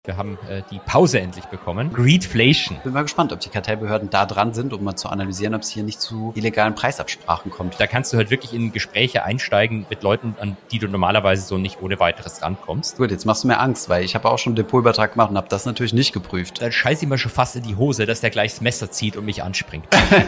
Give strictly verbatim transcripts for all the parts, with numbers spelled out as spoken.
Wir haben äh, die Pause endlich bekommen. Greedflation. Bin mal gespannt, ob die Kartellbehörden da dran sind, um mal zu analysieren, ob es hier nicht zu illegalen Preisabsprachen kommt. Da kannst du halt wirklich in Gespräche einsteigen mit Leuten, an die du normalerweise so nicht ohne weiteres rankommst. Gut, jetzt machst du mir Angst, weil ich habe auch schon einen Depotübertrag gemacht und habe das natürlich nicht geprüft. Dann scheiß ich mir schon fast in die Hose, dass der gleich das Messer zieht und mich anspringt.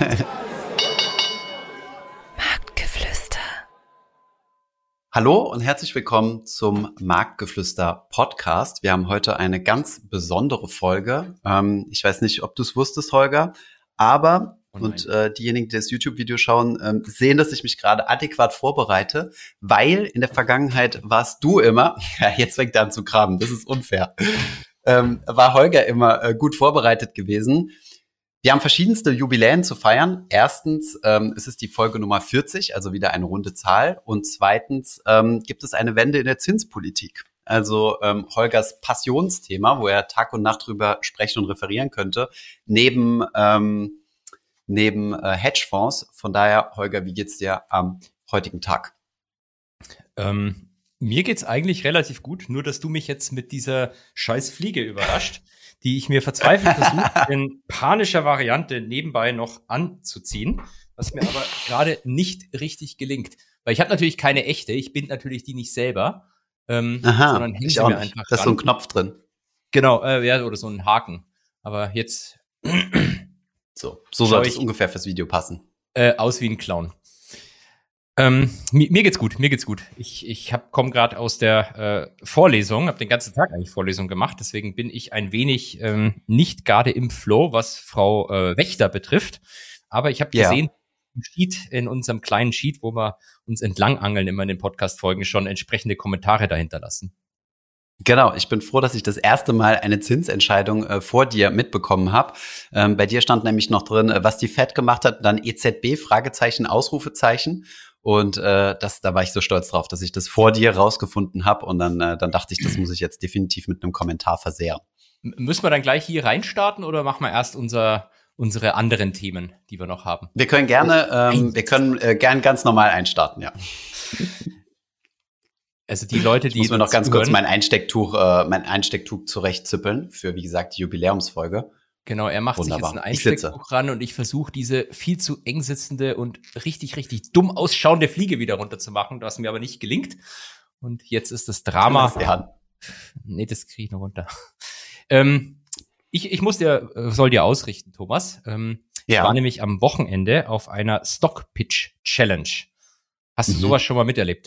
Hallo und herzlich willkommen zum Marktgeflüster Podcast. Wir haben heute eine ganz besondere Folge. Ähm, ich weiß nicht, ob du es wusstest, Holger, aber oh und äh, diejenigen, die das YouTube-Video schauen, ähm, sehen, dass ich mich gerade adäquat vorbereite, weil in der Vergangenheit warst du immer, ja, jetzt fängt er an zu graben, das ist unfair, ähm, war Holger immer äh, gut vorbereitet gewesen. Wir haben verschiedenste Jubiläen zu feiern. Erstens ähm, es ist die Folge Nummer vierzig, also wieder eine runde Zahl. Und zweitens ähm, gibt es eine Wende in der Zinspolitik. Also ähm, Holgers Passionsthema, wo er Tag und Nacht drüber sprechen und referieren könnte, neben ähm, neben äh, Hedgefonds. Von daher, Holger, wie geht's dir am heutigen Tag? Ähm, mir geht's eigentlich relativ gut, nur dass du mich jetzt mit dieser scheiß Fliege überrascht, die ich mir verzweifelt versuche, in panischer Variante nebenbei noch anzuziehen, was mir aber gerade nicht richtig gelingt. Weil ich habe natürlich keine echte, ich bin natürlich die nicht selber, ähm, Aha, sondern hänge ich sie auch mir nicht. einfach Da ist ran. so ein Knopf drin. Genau, äh, ja, oder so ein Haken. Aber jetzt So, so sollte es ungefähr fürs Video passen. Äh, aus wie ein Clown. Ähm, mir, mir geht's gut, mir geht's gut. Ich, ich hab, komme gerade aus der äh, Vorlesung, habe den ganzen Tag eigentlich Vorlesung gemacht, deswegen bin ich ein wenig ähm, nicht gerade im Flow, was Frau äh, Wächter betrifft. Aber ich habe Ja. gesehen, im Sheet, in unserem kleinen Sheet, wo wir uns entlangangeln immer in den Podcast-Folgen, schon entsprechende Kommentare dahinter lassen. Genau, ich bin froh, dass ich das erste Mal eine Zinsentscheidung äh, vor dir mitbekommen habe. Ähm, bei dir stand nämlich noch drin, äh, was die Fed gemacht hat, dann E Z B, Fragezeichen, Ausrufezeichen. Und äh, das, da war ich so stolz drauf, dass ich das vor dir rausgefunden habe. Und dann, äh, dann dachte ich, das muss ich jetzt definitiv mit einem Kommentar versehren. M- Müssen wir dann gleich hier reinstarten oder machen wir erst unser, unsere anderen Themen, die wir noch haben? Wir können gerne, ähm, wir können äh, gern ganz normal einstarten, ja. Also die Leute, die Ich muss mir noch ganz zuhören, kurz mein Einstecktuch, äh, mein Einstecktuch zurechtzippeln für, wie gesagt, die Jubiläumsfolge. Genau, er macht Wunderbar. sich jetzt ein Ich sitze. Einstecktuch ran und ich versuche diese viel zu eng sitzende und richtig, richtig dumm ausschauende Fliege wieder runterzumachen, was mir aber nicht gelingt. Und jetzt ist das Drama. Lass die Hand. Nee, das kriege ich noch runter. ähm, ich, ich muss dir, äh, soll dir ausrichten, Thomas. Ähm, Ja. Ich war nämlich am Wochenende auf einer Stock Pitch Challenge. Hast du Mhm. sowas schon mal miterlebt?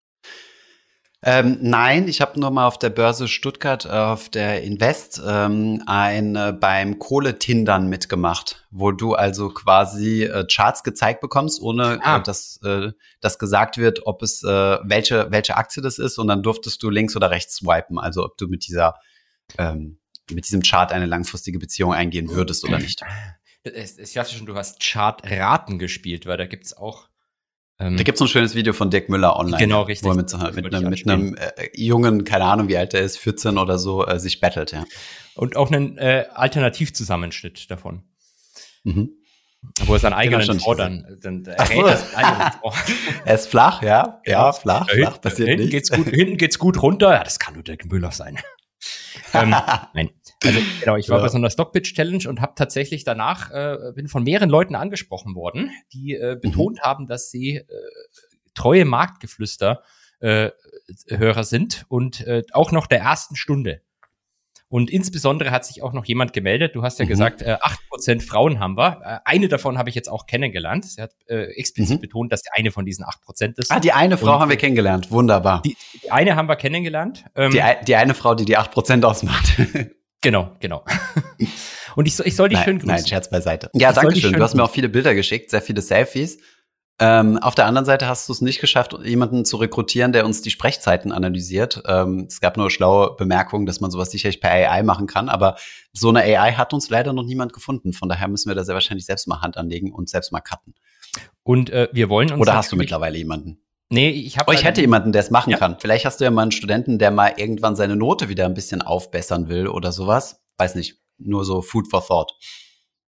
Ähm, nein, ich habe nur mal auf der Börse Stuttgart, äh, auf der Invest, ähm, ein äh, beim Kohletindern mitgemacht, wo du also quasi äh, Charts gezeigt bekommst, ohne Ah. äh, dass, äh, dass gesagt wird, ob es äh, welche welche Aktie das ist, und dann durftest du links oder rechts swipen, also ob du mit dieser ähm, mit diesem Chart eine langfristige Beziehung eingehen würdest oder nicht. Es- Ich dachte schon, du hast Chartraten gespielt, weil da gibt's auch ähm, Da gibt's so ein schönes Video von Dirk Müller online, Genau, richtig. wo er mit, so- Das mit wollte einem, ich mit einem äh, Jungen, keine Ahnung, wie alt er ist, vierzehn oder so, äh, sich battelt, ja. und auch einen äh, Alternativzusammenschnitt davon. Mhm. Wo er seinen eigenen schon nicht Tor dann, dann Ach errät so. das eigene Tor. Er ist flach, ja, ja, Ja. flach, Da flach, hinten, passiert hinten nichts. geht's gut, hinten geht's gut runter. Ja, das kann nur Dirk Müller sein. ähm, nein. Also genau, ich war Ja. bei so einer Stockpitch Challenge und habe tatsächlich danach äh, bin von mehreren Leuten angesprochen worden, die äh, betont Mhm. haben, dass sie äh, treue Marktgeflüster äh, Hörer sind und äh, auch noch der ersten Stunde. Und insbesondere hat sich auch noch jemand gemeldet. Du hast ja Mhm. gesagt, äh, acht Prozent Frauen haben wir. Äh, eine davon habe ich jetzt auch kennengelernt. Sie hat äh, explizit Mhm. betont, dass die eine von diesen acht Prozent ist. Ah, die eine Frau Und- haben wir kennengelernt, wunderbar. Die, die eine haben wir kennengelernt. Ähm, Die, ei- die eine Frau, die die acht Prozent ausmacht. genau, genau. Und ich, soll- ich soll dich schön nein, grüßen. nein, Scherz beiseite. Ja, Ich soll danke dich schön. schön Du hast mir auch grüßen. viele Bilder geschickt, sehr viele Selfies. Ähm, auf der anderen Seite hast du es nicht geschafft, jemanden zu rekrutieren, der uns die Sprechzeiten analysiert. Ähm, es gab nur schlaue Bemerkungen, dass man sowas sicherlich per A I machen kann, aber so eine A I hat uns leider noch niemand gefunden. Von daher müssen wir da sehr wahrscheinlich selbst mal Hand anlegen und selbst mal cutten. Und äh, wir wollen uns Oder hast du natürlich- mittlerweile jemanden? Nee, ich habe Oh, ich hätte jemanden, der es machen Ja. kann. Vielleicht hast du ja mal einen Studenten, der mal irgendwann seine Note wieder ein bisschen aufbessern will oder sowas. Weiß nicht. Nur so Food for Thought.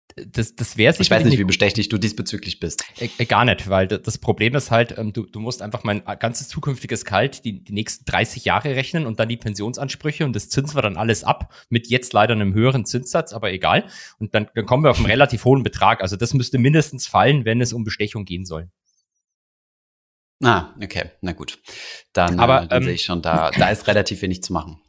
Das, das wäre Ich weiß nicht, wie bestechlich du diesbezüglich bist. Äh, gar nicht, weil das Problem ist halt, ähm, du, du musst einfach mein ganzes zukünftiges Gehalt die, die nächsten dreißig Jahre rechnen und dann die Pensionsansprüche und das zinsen wir dann alles ab mit jetzt leider einem höheren Zinssatz, aber egal. Und dann, dann kommen wir auf einen relativ hohen Betrag. Also das müsste mindestens fallen, wenn es um Bestechung gehen soll. Ah, okay, na gut. Dann, aber, äh, dann ähm, sehe ich schon, da, da ist relativ wenig zu machen.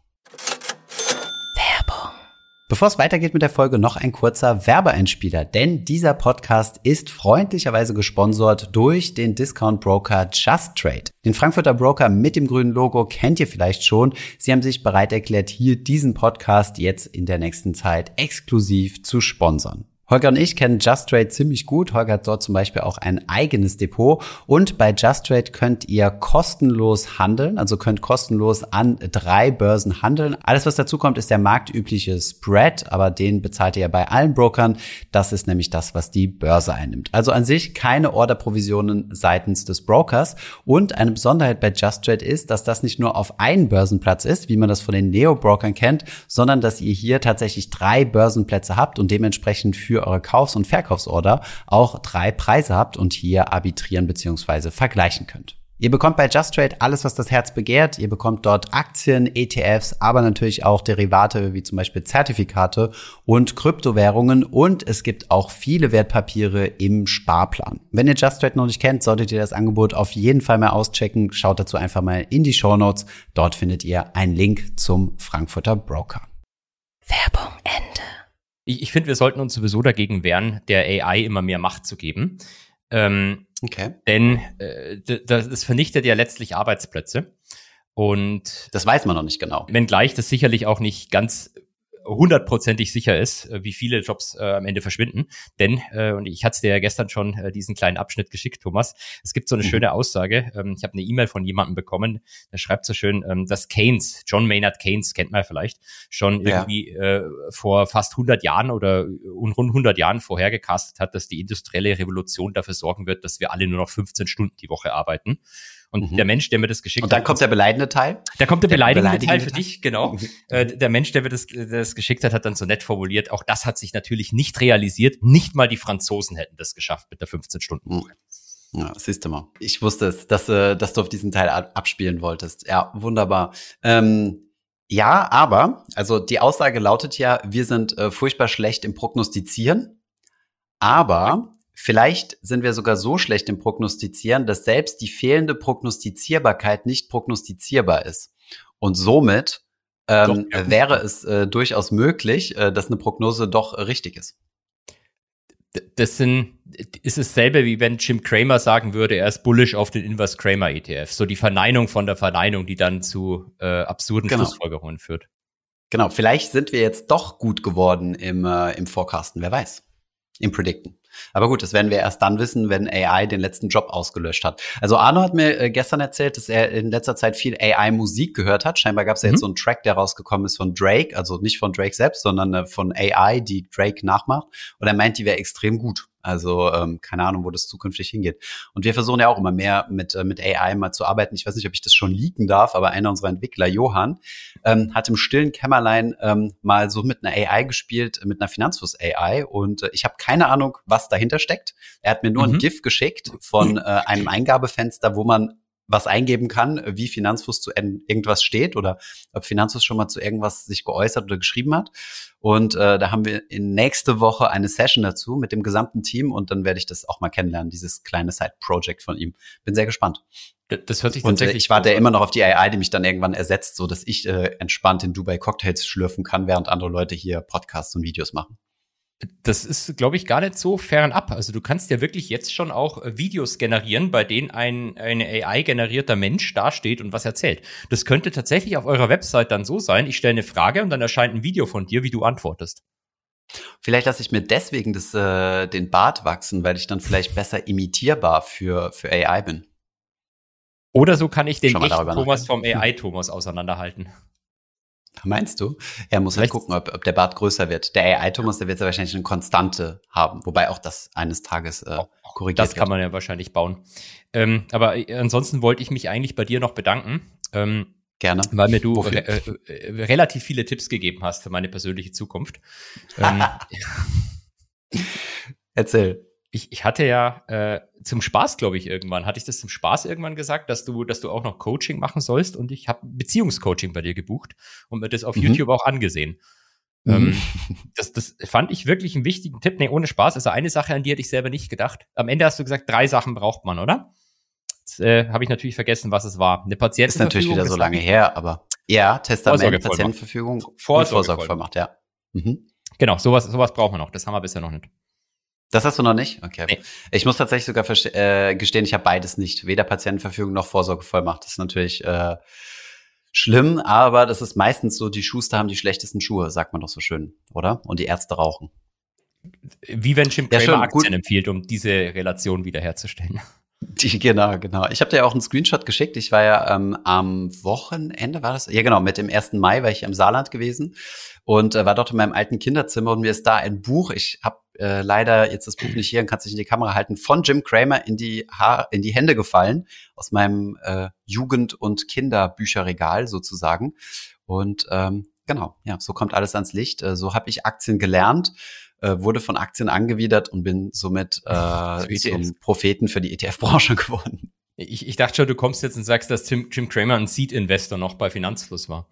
Bevor es weitergeht mit der Folge, noch ein kurzer Werbeeinspieler, denn dieser Podcast ist freundlicherweise gesponsert durch den Discount-Broker Just Trade. Den Frankfurter Broker mit dem grünen Logo kennt ihr vielleicht schon. Sie haben sich bereit erklärt, hier diesen Podcast jetzt in der nächsten Zeit exklusiv zu sponsern. Holger und ich kennen Just Trade ziemlich gut. Holger hat dort zum Beispiel auch ein eigenes Depot. Und bei Just Trade könnt ihr kostenlos handeln, also könnt kostenlos an drei Börsen handeln. Alles, was dazu kommt, ist der marktübliche Spread, aber den bezahlt ihr ja bei allen Brokern. Das ist nämlich das, was die Börse einnimmt. Also an sich keine Orderprovisionen seitens des Brokers. Und eine Besonderheit bei Just Trade ist, dass das nicht nur auf einen Börsenplatz ist, wie man das von den Neo-Brokern kennt, sondern dass ihr hier tatsächlich drei Börsenplätze habt und dementsprechend für eure Kaufs- und Verkaufsorder auch drei Preise habt und hier arbitrieren bzw. vergleichen könnt. Ihr bekommt bei Just Trade alles, was das Herz begehrt. Ihr bekommt dort Aktien, E T Fs, aber natürlich auch Derivate wie zum Beispiel Zertifikate und Kryptowährungen und es gibt auch viele Wertpapiere im Sparplan. Wenn ihr Just Trade noch nicht kennt, solltet ihr das Angebot auf jeden Fall mal auschecken. Schaut dazu einfach mal in die Shownotes. Dort findet ihr einen Link zum Frankfurter Broker. Werbung Ende. Ich, ich finde, wir sollten uns sowieso dagegen wehren, der A I immer mehr Macht zu geben. Ähm, okay. Denn äh, das, das vernichtet ja letztlich Arbeitsplätze. Und das weiß man noch nicht genau. Wenngleich das sicherlich auch nicht ganz hundertprozentig sicher ist, wie viele Jobs äh, am Ende verschwinden. Denn, äh, und ich hatte es dir ja gestern schon äh, diesen kleinen Abschnitt geschickt, Thomas, es gibt so eine mhm. schöne Aussage, ähm, ich habe eine E-Mail von jemandem bekommen, der schreibt so schön, ähm, dass Keynes, John Maynard Keynes, kennt man vielleicht, schon ja. irgendwie äh, vor fast hundert Jahren oder rund hundert Jahren vorhergecastet hat, dass die industrielle Revolution dafür sorgen wird, dass wir alle nur noch fünfzehn Stunden die Woche arbeiten. Und mhm. der Mensch, der mir das geschickt hat. Und dann hat, kommt der beleidigende Teil? Da kommt der, der beleidigende, beleidigende Teil für dich, genau. Mhm. Äh, der Mensch, der mir das, das geschickt hat, hat dann so nett formuliert, auch das hat sich natürlich nicht realisiert. Nicht mal die Franzosen hätten das geschafft mit der fünfzehn-Stunden-Woche. Ja, siehst du mal. Ich wusste es, dass, äh, dass du auf diesen Teil abspielen wolltest. Ja, wunderbar. Ähm, ja, aber, also die Aussage lautet ja, wir sind äh, furchtbar schlecht im Prognostizieren, aber vielleicht sind wir sogar so schlecht im Prognostizieren, dass selbst die fehlende Prognostizierbarkeit nicht prognostizierbar ist. Und somit ähm, doch, ja. wäre es äh, durchaus möglich, äh, dass eine Prognose doch äh, richtig ist. Das sind, ist dasselbe, wie wenn Jim Cramer sagen würde, er ist bullish auf den Inverse Cramer E T F. So die Verneinung von der Verneinung, die dann zu äh, absurden genau. Schlussfolgerungen führt. Genau, vielleicht sind wir jetzt doch gut geworden im, äh, im Forecasten, wer weiß, im Predicten. Aber gut, das werden wir erst dann wissen, wenn A I den letzten Job ausgelöscht hat. Also Arno hat mir äh, gestern erzählt, dass er in letzter Zeit viel A I-Musik gehört hat. Scheinbar gab es ja mhm. jetzt so einen Track, der rausgekommen ist von Drake, also nicht von Drake selbst, sondern äh, von A I, die Drake nachmacht. Und er meint, die wäre extrem gut. Also ähm, keine Ahnung, wo das zukünftig hingeht. Und wir versuchen ja auch immer mehr mit äh, mit A I mal zu arbeiten. Ich weiß nicht, ob ich das schon leaken darf, aber einer unserer Entwickler, Johann, ähm, hat im stillen Kämmerlein ähm, mal so mit einer A I gespielt, mit einer Finanzfluss A I. Und äh, ich habe keine Ahnung, was dahinter steckt. Er hat mir nur mhm. ein GIF geschickt von äh, einem Eingabefenster, wo man was eingeben kann, wie Finanzfluss zu irgendwas steht oder ob Finanzfluss schon mal zu irgendwas sich geäußert oder geschrieben hat. Und äh, da haben wir in nächste Woche eine Session dazu mit dem gesamten Team und dann werde ich das auch mal kennenlernen, dieses kleine Side-Project von ihm. Bin sehr gespannt. Das hört sich und tatsächlich äh, ich warte ja immer noch auf die A I, die mich dann irgendwann ersetzt, so dass ich äh, entspannt in Dubai Cocktails schlürfen kann, während andere Leute hier Podcasts und Videos machen. Das ist, glaube ich, gar nicht so fernab. Also du kannst ja wirklich jetzt schon auch Videos generieren, bei denen ein eine A I-generierter Mensch dasteht und was erzählt. Das könnte tatsächlich auf eurer Website dann so sein, ich stelle eine Frage und dann erscheint ein Video von dir, wie du antwortest. Vielleicht lasse ich mir deswegen das, äh, den Bart wachsen, weil ich dann vielleicht besser imitierbar für, für A I bin. Oder so kann ich den echten Thomas vom A I-Thomas auseinanderhalten. Meinst du? Er muss Vielleicht halt gucken, ob, ob der Bart größer wird. Der A I-Thomas, der wird ja wahrscheinlich eine Konstante haben, wobei auch das eines Tages äh, korrigiert Das wird. kann man ja wahrscheinlich bauen. Ähm, aber ansonsten wollte ich mich eigentlich bei dir noch bedanken. Ähm, Gerne. Weil mir du re- äh, relativ viele Tipps gegeben hast für meine persönliche Zukunft. ähm, Erzähl. Ich, ich hatte ja äh, zum Spaß, glaube ich, irgendwann, hatte ich das zum Spaß irgendwann gesagt, dass du, dass du auch noch Coaching machen sollst und ich habe Beziehungscoaching bei dir gebucht und mir das auf Mhm. YouTube auch angesehen. Mhm. Ähm, das, das fand ich wirklich einen wichtigen Tipp. Nee, ohne Spaß. Also eine Sache, an die hätte ich selber nicht gedacht. Am Ende hast du gesagt, drei Sachen braucht man, oder? Jetzt äh, habe ich natürlich vergessen, was es war. Eine Ist Patientenverfügung. natürlich wieder so das lange hab ich- her, aber ja, Testament, Vorsorgevollmacht. Patientenverfügung und Vorsorgevollmacht. Vorsorgevollmacht, ja. Mhm. Genau, sowas, sowas brauchen wir noch. Das haben wir bisher noch nicht. Das hast du noch nicht? Okay. Nee. Ich muss tatsächlich sogar verste- äh, gestehen, ich habe beides nicht. Weder Patientenverfügung noch Vorsorgevollmacht. Das ist natürlich äh, schlimm, aber das ist meistens so, die Schuster haben die schlechtesten Schuhe, sagt man doch so schön, oder? Und die Ärzte rauchen. Wie wenn Jim Ja, Cramer schon, gut. Aktien empfiehlt, um diese Relation wiederherzustellen. Die, genau, genau. Ich habe dir ja auch einen Screenshot geschickt. Ich war ja ähm, am Wochenende, war das? Ja, genau, mit dem ersten Mai war ich im Saarland gewesen und äh, war dort in meinem alten Kinderzimmer und mir ist da ein Buch, ich habe äh, leider jetzt das Buch nicht hier und kann es nicht in die Kamera halten, von Jim Cramer in die ha- in die Hände gefallen, aus meinem äh, Jugend- und Kinderbücherregal sozusagen. Und ähm, genau, ja, so kommt alles ans Licht. Äh, so habe ich Aktien gelernt, äh, wurde von Aktien angewidert und bin somit äh, E T Fs. zum Propheten für die E T F-Branche geworden. Ich, ich dachte schon, du kommst jetzt und sagst, dass Tim, Jim Cramer ein Seed-Investor noch bei Finanzfluss war.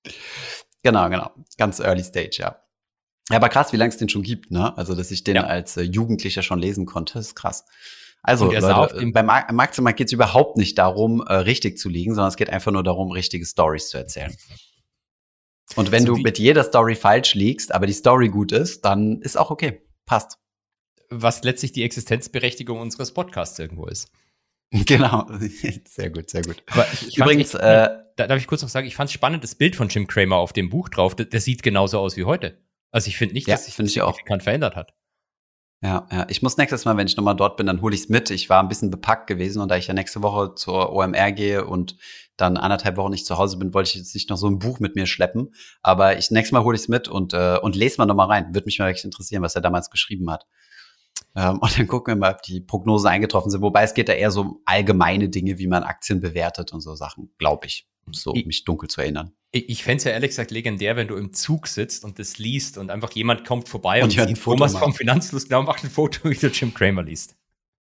Genau, genau. Ganz early stage, ja. Ja, aber krass, wie lange es den schon gibt, ne? Also, dass ich den Ja. als äh, Jugendlicher schon lesen konnte, ist krass. Also, Und er sah auf Leute, dem- beim Ak- im Aktienmarkt geht es überhaupt nicht darum, äh, richtig zu liegen, sondern es geht einfach nur darum, richtige Stories zu erzählen. Und wenn So du wie- mit jeder Story falsch liegst, aber die Story gut ist, dann ist auch okay. Passt. Was letztlich die Existenzberechtigung unseres Podcasts irgendwo ist. Genau. Sehr gut, sehr gut. Aber ich, ich Übrigens, fand's echt, äh, da darf ich kurz noch sagen, ich fand es spannend, das Bild von Jim Cramer auf dem Buch drauf, der, der sieht genauso aus wie heute. Also ich finde nicht, Ja, dass sich find das ich auch. signifikant verändert hat. Ja, ja, ich muss nächstes Mal, wenn ich nochmal dort bin, dann hole ich's mit. Ich war ein bisschen bepackt gewesen und da ich ja nächste Woche zur O M R gehe und dann anderthalb Wochen nicht zu Hause bin, wollte ich jetzt nicht noch so ein Buch mit mir schleppen. Aber ich nächstes Mal hole ich's mit und äh, und lese mal nochmal rein. Würde mich mal wirklich interessieren, was er damals geschrieben hat. Ähm, und dann gucken wir mal, ob die Prognosen eingetroffen sind. Wobei es geht da eher so um allgemeine Dinge, wie man Aktien bewertet und so Sachen, glaube ich. So, Ich- mich dunkel zu erinnern. Ich, ich fände es ja ehrlich gesagt legendär, wenn du im Zug sitzt und das liest und einfach jemand kommt vorbei Und und, jemand ein sieht Foto Thomas macht. vom Finanzfluss, genau, macht ein Foto, wie du Jim Cramer liest.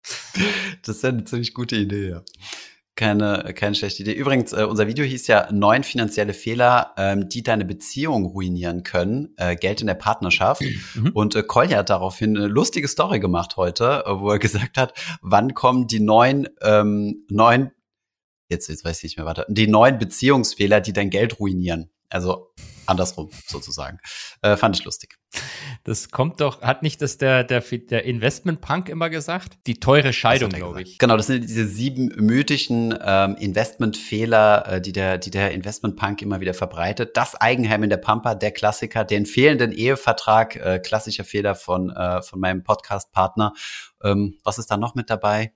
Das ist ja eine ziemlich gute Idee, ja. Keine, keine schlechte Idee. Übrigens, äh, unser Video hieß ja neun finanzielle Fehler, ähm, die deine Beziehung ruinieren können. Äh, Geld in der Partnerschaft. Mhm. Und äh, Kolja hat daraufhin eine lustige Story gemacht heute, äh, wo er gesagt hat, wann kommen die neun, ähm, neun, jetzt, jetzt weiß ich nicht mehr weiter, die neun Beziehungsfehler, die dein Geld ruinieren. Also andersrum sozusagen. Äh, fand ich lustig. Das kommt doch, hat nicht das der, der, der Investment-Punk immer gesagt? Die teure Scheidung, Was hat er glaube gesagt? ich. Genau, das sind diese sieben mythischen ähm, Investmentfehler, äh, die der, die der Investmentpunk immer wieder verbreitet. Das Eigenheim in der Pampa, der Klassiker, den fehlenden Ehevertrag, äh, klassischer Fehler von äh, von meinem Podcast-Partner. Ähm, was ist da noch mit dabei?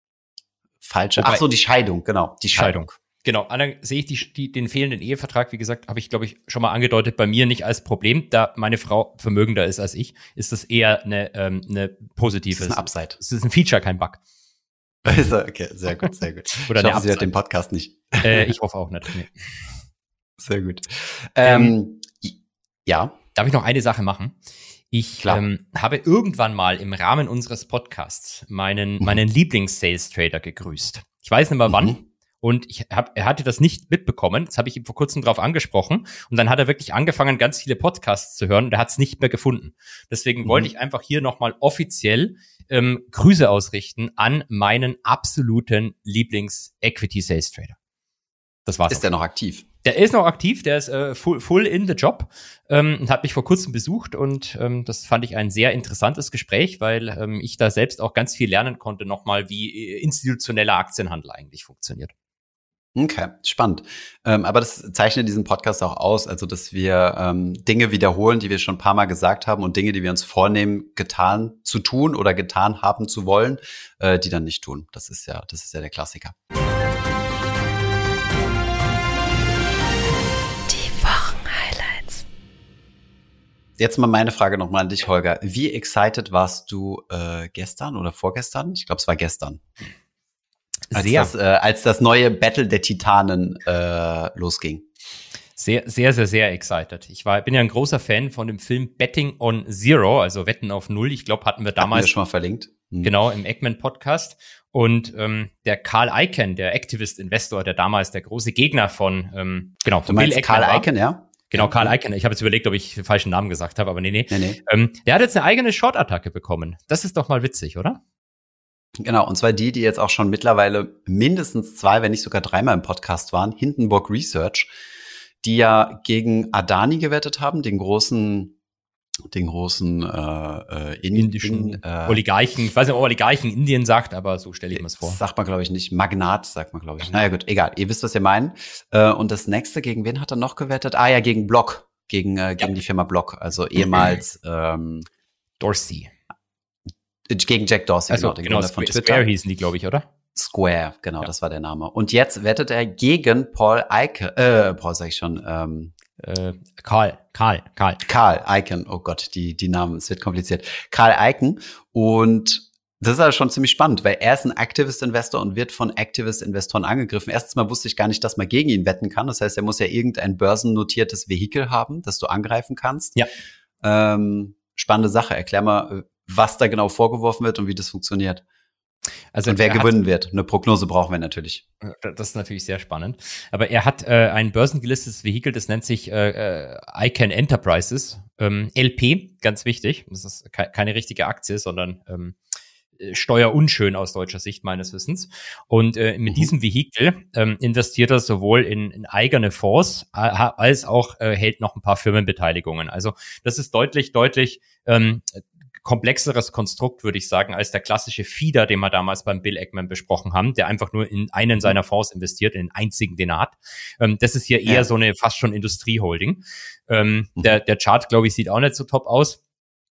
Falsche. Wobei- Ach so, die Scheidung, genau, die Scheidung. Scheidung. Genau, dann sehe ich die, die, den fehlenden Ehevertrag, wie gesagt, habe ich, glaube ich, schon mal angedeutet, bei mir nicht als Problem, da meine Frau vermögender ist als ich, ist das eher eine, ähm, eine positive. Das ist ein Upside. Es ist ein Feature, kein Bug. Also, okay, sehr gut, sehr gut. Oder ich eine hoffe, sie hört Upside. den Podcast nicht. Äh, ich hoffe auch nicht. Nee. Sehr gut. Ähm, ja. Darf ich noch eine Sache machen? Ich Klar. ähm, habe irgendwann mal im Rahmen unseres Podcasts meinen, Mhm. meinen Lieblings-Sales-Trader gegrüßt. Ich weiß nicht mehr wann. Mhm. Und ich hab, er hatte das nicht mitbekommen. Das habe ich ihm vor kurzem drauf angesprochen. Und dann hat er wirklich angefangen, ganz viele Podcasts zu hören. Und er hat es nicht mehr gefunden. Deswegen Mhm. wollte ich einfach hier nochmal offiziell ähm, Grüße ausrichten an meinen absoluten Lieblings-Equity-Sales-Trader. Das war's. Ist der noch aktiv? Der ist noch aktiv, der ist äh, full, full in the job ähm, und hat mich vor kurzem besucht und ähm, das fand ich ein sehr interessantes Gespräch, weil ähm, ich da selbst auch ganz viel lernen konnte nochmal, wie äh, institutioneller Aktienhandel eigentlich funktioniert. Okay, spannend. Ähm, aber das zeichnet diesen Podcast auch aus, also dass wir ähm, Dinge wiederholen, die wir schon ein paar Mal gesagt haben und Dinge, die wir uns vornehmen, getan zu tun oder getan haben zu wollen, äh, die dann nicht tun. Das ist ja, das ist ja der Klassiker. Die Wochenhighlights. Jetzt mal meine Frage nochmal an dich, Holger. Wie excited warst du äh, gestern oder vorgestern? Ich glaube, es war gestern. Als Sehr. das, äh, als das neue Battle der Titanen äh, losging. Sehr, sehr, sehr, sehr excited. Ich war, bin ja ein großer Fan von dem Film Betting on Zero, also Wetten auf Null. Ich glaube, hatten wir damals hatten wir schon mal verlinkt. Hm. Genau, im Eggman-Podcast. Und ähm, der Carl Icahn, der Activist-Investor, der damals der große Gegner von, ähm, genau, von Bill Ackman Carl Icahn, ja? Genau, Carl Icahn. Ich habe jetzt überlegt, ob ich den falschen Namen gesagt habe, aber nee, nee. nee, nee. Ähm, der hat jetzt eine eigene Short-Attacke bekommen. Das ist doch mal witzig, oder? Genau, und zwar die, die jetzt auch schon mittlerweile mindestens zwei, wenn nicht sogar dreimal im Podcast waren, Hindenburg Research, die ja gegen Adani gewettet haben, den großen den großen äh, in, indischen in, äh, Oligarchen, ich weiß nicht, ob Oligarchen Indien sagt, aber so stelle ich mir es vor. Sagt man, glaube ich, nicht. Magnat sagt man, glaube ich. Naja, gut, egal. Ihr wisst, was wir meinen. Äh, und das nächste, gegen wen hat er noch gewettet? Ah ja, gegen Block. Gegen, äh, gegen ja. die Firma Block. Also ehemals ähm, Dorsey. Gegen Jack Dorsey, also, genau. Den genau, Gründer von Twitter. Square hießen die, glaube ich, oder? Square, genau, ja. das war der Name. Und jetzt wettet er gegen Paul Icahn, äh, Paul sag ich schon, ähm, Äh, Karl, Karl, Karl. Carl Icahn, oh Gott, die, die Namen, es wird kompliziert. Carl Icahn. Und das ist also schon ziemlich spannend, weil er ist ein Activist-Investor und wird von Activist-Investoren angegriffen. Erstens mal wusste ich gar nicht, dass man gegen ihn wetten kann. Das heißt, er muss ja irgendein börsennotiertes Vehikel haben, das du angreifen kannst. Ja. Ähm, spannende Sache. Erklär mal, was da genau vorgeworfen wird und wie das funktioniert. Also und wer gewinnen wird. Eine Prognose brauchen wir natürlich. Das ist natürlich sehr spannend. Aber er hat äh, ein börsengelistetes Vehikel, das nennt sich äh, Icahn Enterprises, ähm, L P, ganz wichtig. Das ist ke- keine richtige Aktie, sondern ähm, steuerunschön aus deutscher Sicht meines Wissens. Und äh, mit mhm. diesem Vehikel ähm, investiert er sowohl in, in eigene Fonds äh, als auch äh, hält noch ein paar Firmenbeteiligungen. Also das ist deutlich, deutlich ähm, komplexeres Konstrukt, würde ich sagen, als der klassische Feeder, den wir damals beim Bill Ackman besprochen haben, der einfach nur in einen seiner Fonds investiert, in den einzigen, den er hat. Ähm, das ist hier eher ja. so eine fast schon Industrieholding. Ähm, mhm. der, der Chart, glaube ich, sieht auch nicht so top aus.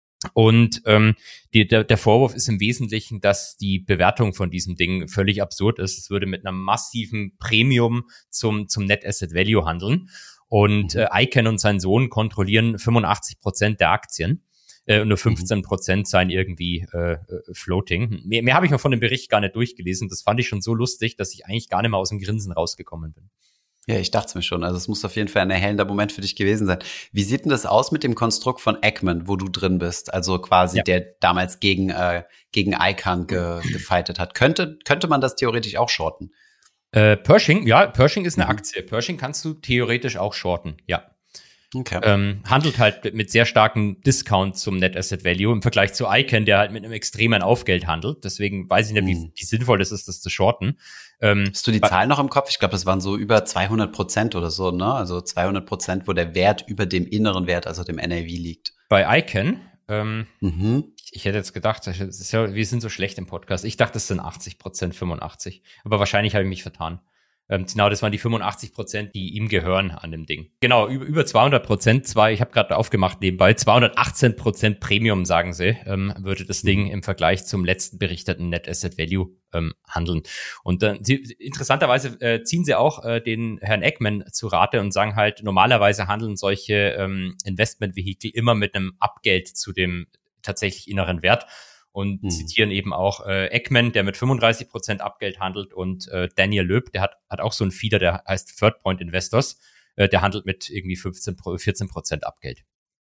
Und ähm, die, der, der Vorwurf ist im Wesentlichen, dass die Bewertung von diesem Ding völlig absurd ist. Es würde mit einem massiven Premium zum, zum Net Asset Value handeln. Und mhm. äh, Icahn und sein Sohn kontrollieren fünfundachtzig Prozent der Aktien. Und nur fünfzehn Prozent seien irgendwie äh, floating. Mehr, mehr habe ich mir von dem Bericht gar nicht durchgelesen. Das fand ich schon so lustig, dass ich eigentlich gar nicht mehr aus dem Grinsen rausgekommen bin. Ja, ich dachte es mir schon. Also es muss auf jeden Fall ein erhellender Moment für dich gewesen sein. Wie sieht denn das aus mit dem Konstrukt von Ackman, wo du drin bist? Also quasi ja. der damals gegen äh, gegen Icahn ge, gefightet hat. Könnte könnte man das theoretisch auch shorten? Äh, Pershing, ja, Pershing ist eine mhm. Aktie. Pershing kannst du theoretisch auch shorten, ja. Okay. Ähm, handelt halt mit sehr starkem Discount zum Net Asset Value im Vergleich zu Icahn, der halt mit einem extremen Aufgeld handelt. Deswegen weiß ich nicht, wie, mm. wie sinnvoll das ist, das zu shorten. Ähm, Hast du die Zahlen noch im Kopf? Ich glaube, das waren so über zweihundert Prozent oder so, ne? Also zweihundert Prozent, wo der Wert über dem inneren Wert, also dem N A V liegt. Bei Icahn, ähm, mhm. ich, ich hätte jetzt gedacht, das ist ja, wir sind so schlecht im Podcast. Ich dachte, es sind achtzig Prozent, fünfundachtzig. Aber wahrscheinlich habe ich mich vertan. Ähm, genau, das waren die fünfundachtzig Prozent, die ihm gehören an dem Ding. Genau, über, über zweihundert Prozent, zwei, ich habe gerade aufgemacht nebenbei, zweihundertachtzehn Prozent Premium, sagen sie, ähm, würde das Ding im Vergleich zum letzten berichteten Net Asset Value ähm, handeln. Und dann, sie, interessanterweise äh, ziehen sie auch äh, den Herrn Ackman zu Rate und sagen halt, normalerweise handeln solche ähm, Investmentvehikel immer mit einem Abgeld zu dem tatsächlich inneren Wert. Und hm. zitieren eben auch äh, Ackman, der mit fünfunddreißig Prozent Abgeld handelt, und äh, Daniel Loeb, der hat hat auch so einen Feeder, der heißt Third Point Investors, äh, der handelt mit irgendwie fünfzehn, vierzehn Prozent Abgeld.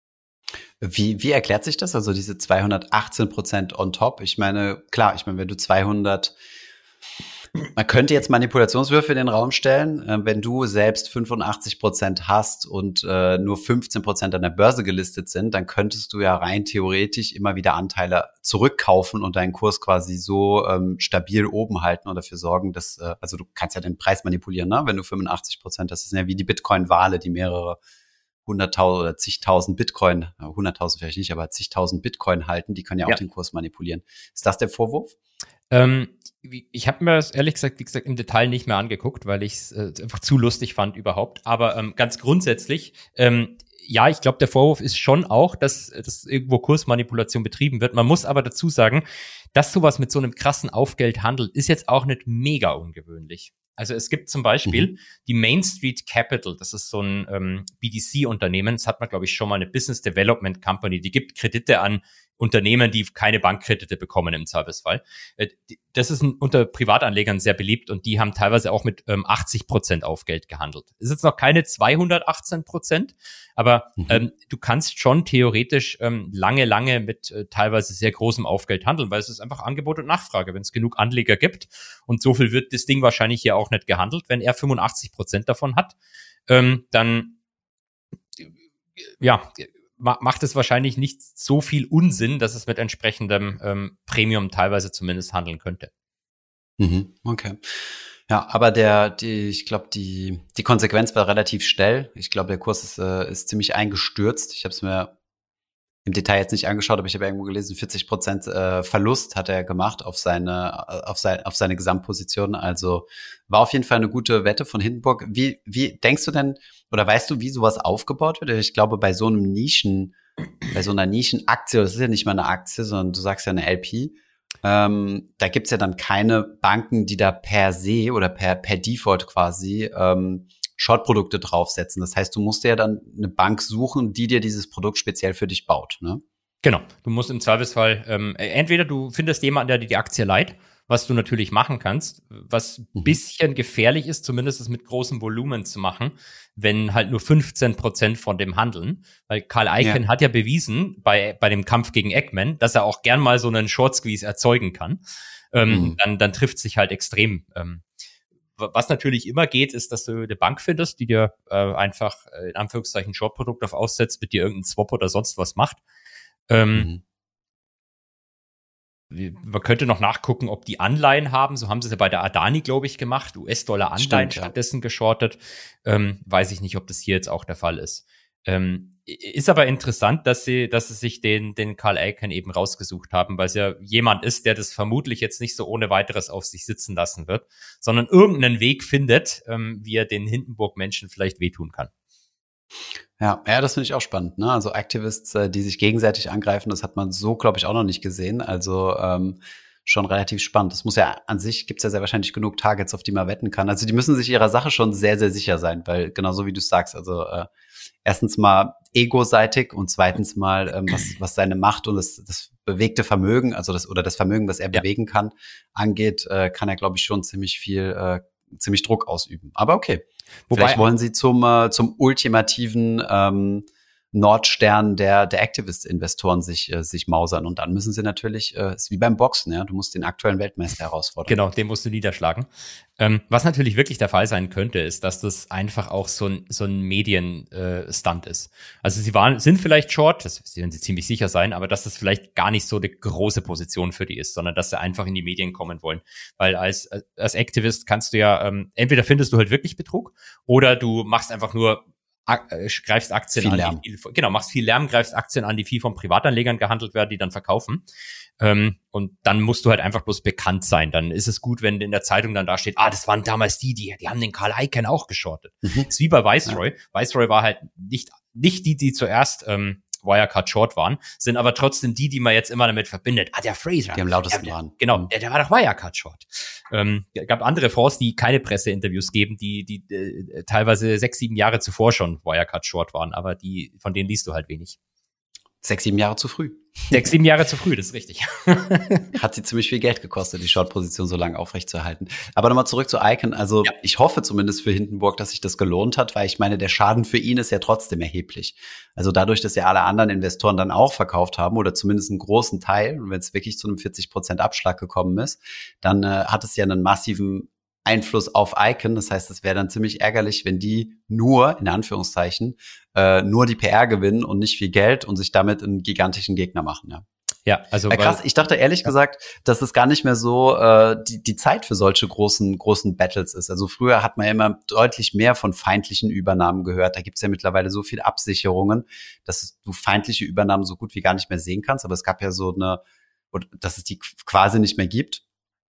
Wie wie erklärt sich das? Also diese zweihundertachtzehn Prozent on top? Ich meine, klar, ich meine, wenn du zweihundert man könnte jetzt Manipulationswürfe in den Raum stellen, äh, wenn du selbst fünfundachtzig Prozent hast und äh, nur fünfzehn Prozent an der Börse gelistet sind, dann könntest du ja rein theoretisch immer wieder Anteile zurückkaufen und deinen Kurs quasi so ähm, stabil oben halten und dafür sorgen, dass, äh, also du kannst ja den Preis manipulieren, ne? Wenn du fünfundachtzig Prozent, das ist ja wie die Bitcoin-Wale, die mehrere hunderttausend oder zigtausend Bitcoin, hunderttausend vielleicht nicht, aber zigtausend Bitcoin halten, die können ja auch ja. den Kurs manipulieren. Ist das der Vorwurf? Ähm, ich habe mir das ehrlich gesagt, wie gesagt, im Detail nicht mehr angeguckt, weil ich es äh, einfach zu lustig fand überhaupt. Aber ähm, ganz grundsätzlich, ähm, ja, ich glaube, der Vorwurf ist schon auch, dass, dass irgendwo Kursmanipulation betrieben wird. Man muss aber dazu sagen, dass sowas mit so einem krassen Aufgeld handelt, ist jetzt auch nicht mega ungewöhnlich. Also es gibt zum Beispiel Mhm. die Main Street Capital, das ist so ein ähm, B D C-Unternehmen, das hat man, glaube ich, schon mal, eine Business Development Company, die gibt Kredite an Unternehmen, die keine Bankkredite bekommen im Zweifelsfall. Äh, die- Das ist ein, unter Privatanlegern sehr beliebt und die haben teilweise auch mit ähm, achtzig Prozent Aufgeld gehandelt. Ist jetzt noch keine zweihundertachtzehn Prozent, aber Mhm. ähm, du kannst schon theoretisch ähm, lange, lange mit äh, teilweise sehr großem Aufgeld handeln, weil es ist einfach Angebot und Nachfrage. Wenn es genug Anleger gibt und so viel wird das Ding wahrscheinlich hier auch nicht gehandelt, wenn er fünfundachtzig Prozent davon hat, ähm, dann ja, ma- macht es wahrscheinlich nicht so viel Unsinn, dass es mit entsprechendem ähm, Premium teilweise zumindest handeln könnte. Mhm. Okay. Ja, aber der, die, ich glaube, die, die Konsequenz war relativ schnell. Ich glaube, der Kurs ist, äh, ist ziemlich eingestürzt. Ich habe es mir im Detail jetzt nicht angeschaut, aber ich habe irgendwo gelesen, vierzig Prozent äh, Verlust hat er gemacht auf seine, auf sein, auf seine Gesamtposition. Also war auf jeden Fall eine gute Wette von Hindenburg. Wie, wie denkst du denn, oder weißt du, wie sowas aufgebaut wird? Ich glaube, bei so einem Nischen, bei so einer Nischenaktie, das ist ja nicht mal eine Aktie, sondern du sagst ja eine L P, ähm, da gibt's ja dann keine Banken, die da per se oder per, per Default quasi ähm, Short-Produkte draufsetzen. Das heißt, du musst dir ja dann eine Bank suchen, die dir dieses Produkt speziell für dich baut, ne? Genau, du musst im Zweifelsfall, ähm, entweder du findest jemanden, der dir die Aktie leiht, was du natürlich machen kannst, was ein Mhm. bisschen gefährlich ist, zumindest es mit großem Volumen zu machen, wenn halt nur fünfzehn Prozent von dem handeln. Weil Carl Icahn Ja. hat ja bewiesen bei, bei dem Kampf gegen Eggman, dass er auch gern mal so einen Short Squeeze erzeugen kann. Ähm, Mhm. dann, dann trifft sich halt extrem. Ähm, was natürlich immer geht, ist, dass du eine Bank findest, die dir äh, einfach äh, in Anführungszeichen Short-Produkt auf aussetzt, mit dir irgendeinen Swap oder sonst was macht. Ähm, Mhm. Man könnte noch nachgucken, ob die Anleihen haben. So haben sie es ja bei der Adani, glaube ich, gemacht. U S-Dollar-Anleihen Stimmt, ja. stattdessen geschortet. Ähm, weiß ich nicht, ob das hier jetzt auch der Fall ist. Ähm, ist aber interessant, dass sie, dass sie sich den, den Carl Icahn eben rausgesucht haben, weil es ja jemand ist, der das vermutlich jetzt nicht so ohne weiteres auf sich sitzen lassen wird, sondern irgendeinen Weg findet, ähm, wie er den Hindenburg-Menschen vielleicht wehtun kann. Ja, ja, das finde ich auch spannend, ne? Also Activists, äh, die sich gegenseitig angreifen, das hat man so, glaube ich, auch noch nicht gesehen. Also ähm, schon relativ spannend. Das muss ja an sich, gibt's ja sehr wahrscheinlich genug Targets, auf die man wetten kann. Also die müssen sich ihrer Sache schon sehr, sehr sicher sein, weil genauso wie du sagst, also äh, erstens mal ego-seitig und zweitens mal, ähm, was, was seine Macht und das, das bewegte Vermögen, also das oder das Vermögen, was er Ja. bewegen kann, angeht, äh, kann er, glaube ich, schon ziemlich viel, äh, ziemlich Druck ausüben. Aber okay. Wobei- Vielleicht wollen sie zum, äh, zum ultimativen ähm, Nordstern der, der Activist-Investoren sich, äh, sich mausern. Und dann müssen sie natürlich, äh, ist wie beim Boxen, ja, du musst den aktuellen Weltmeister herausfordern. Genau, den musst du niederschlagen. Ähm, was natürlich wirklich der Fall sein könnte, ist, dass das einfach auch so ein, so ein Medien-Stunt äh, ist. Also sie waren, sind vielleicht short, das werden sie ziemlich sicher sein, aber dass das vielleicht gar nicht so eine große Position für die ist, sondern dass sie einfach in die Medien kommen wollen. Weil als, als Activist kannst du ja, ähm, entweder findest du halt wirklich Betrug oder du machst einfach nur Ak- äh, greifst Aktien Viel an, Lärm. die viel, genau, machst viel Lärm, greifst Aktien an, die viel von Privatanlegern gehandelt werden, die dann verkaufen. Ähm, und dann musst du halt einfach bloß bekannt sein. Dann ist es gut, wenn in der Zeitung dann da steht, ah, das waren damals die, die, die haben den Carl Icahn auch geschortet. Mhm. Ist wie bei Viceroy. Ja. Viceroy war halt nicht, nicht die, die zuerst ähm, Wirecard Short waren, sind aber trotzdem die, die man jetzt immer damit verbindet. Ah, der Fraser. Die am lautesten der, der, waren. Genau, Mhm. der, der war doch Wirecard Short. Ähm, gab andere Fonds, die keine Presseinterviews geben, die, die äh, teilweise sechs, sieben Jahre zuvor schon Wirecard Short waren, aber die, von denen liest du halt wenig. Sechs, sieben Jahre zu früh. Sechs, sieben Jahre zu früh, das ist richtig. Hat sie ziemlich viel Geld gekostet, die Short-Position so lange aufrechtzuerhalten. Aber nochmal zurück zu Icahn. Also Ja. ich hoffe zumindest für Hindenburg, dass sich das gelohnt hat, weil ich meine, der Schaden für ihn ist ja trotzdem erheblich. Also dadurch, dass ja alle anderen Investoren dann auch verkauft haben oder zumindest einen großen Teil, und wenn es wirklich zu einem vierzig Prozent Abschlag gekommen ist, dann äh, hat es ja einen massiven Einfluss auf Icahn. Das heißt, es wäre dann ziemlich ärgerlich, wenn die nur, in Anführungszeichen, äh, nur die P R gewinnen und nicht viel Geld und sich damit einen gigantischen Gegner machen, ja. Ja, also Ja, krass, ich dachte ehrlich Ja. gesagt, dass es gar nicht mehr so äh, die, die Zeit für solche großen großen Battles ist. Also früher hat man ja immer deutlich mehr von feindlichen Übernahmen gehört. Da gibt's ja mittlerweile so viele Absicherungen, dass du feindliche Übernahmen so gut wie gar nicht mehr sehen kannst. Aber es gab ja so eine, dass es die quasi nicht mehr gibt.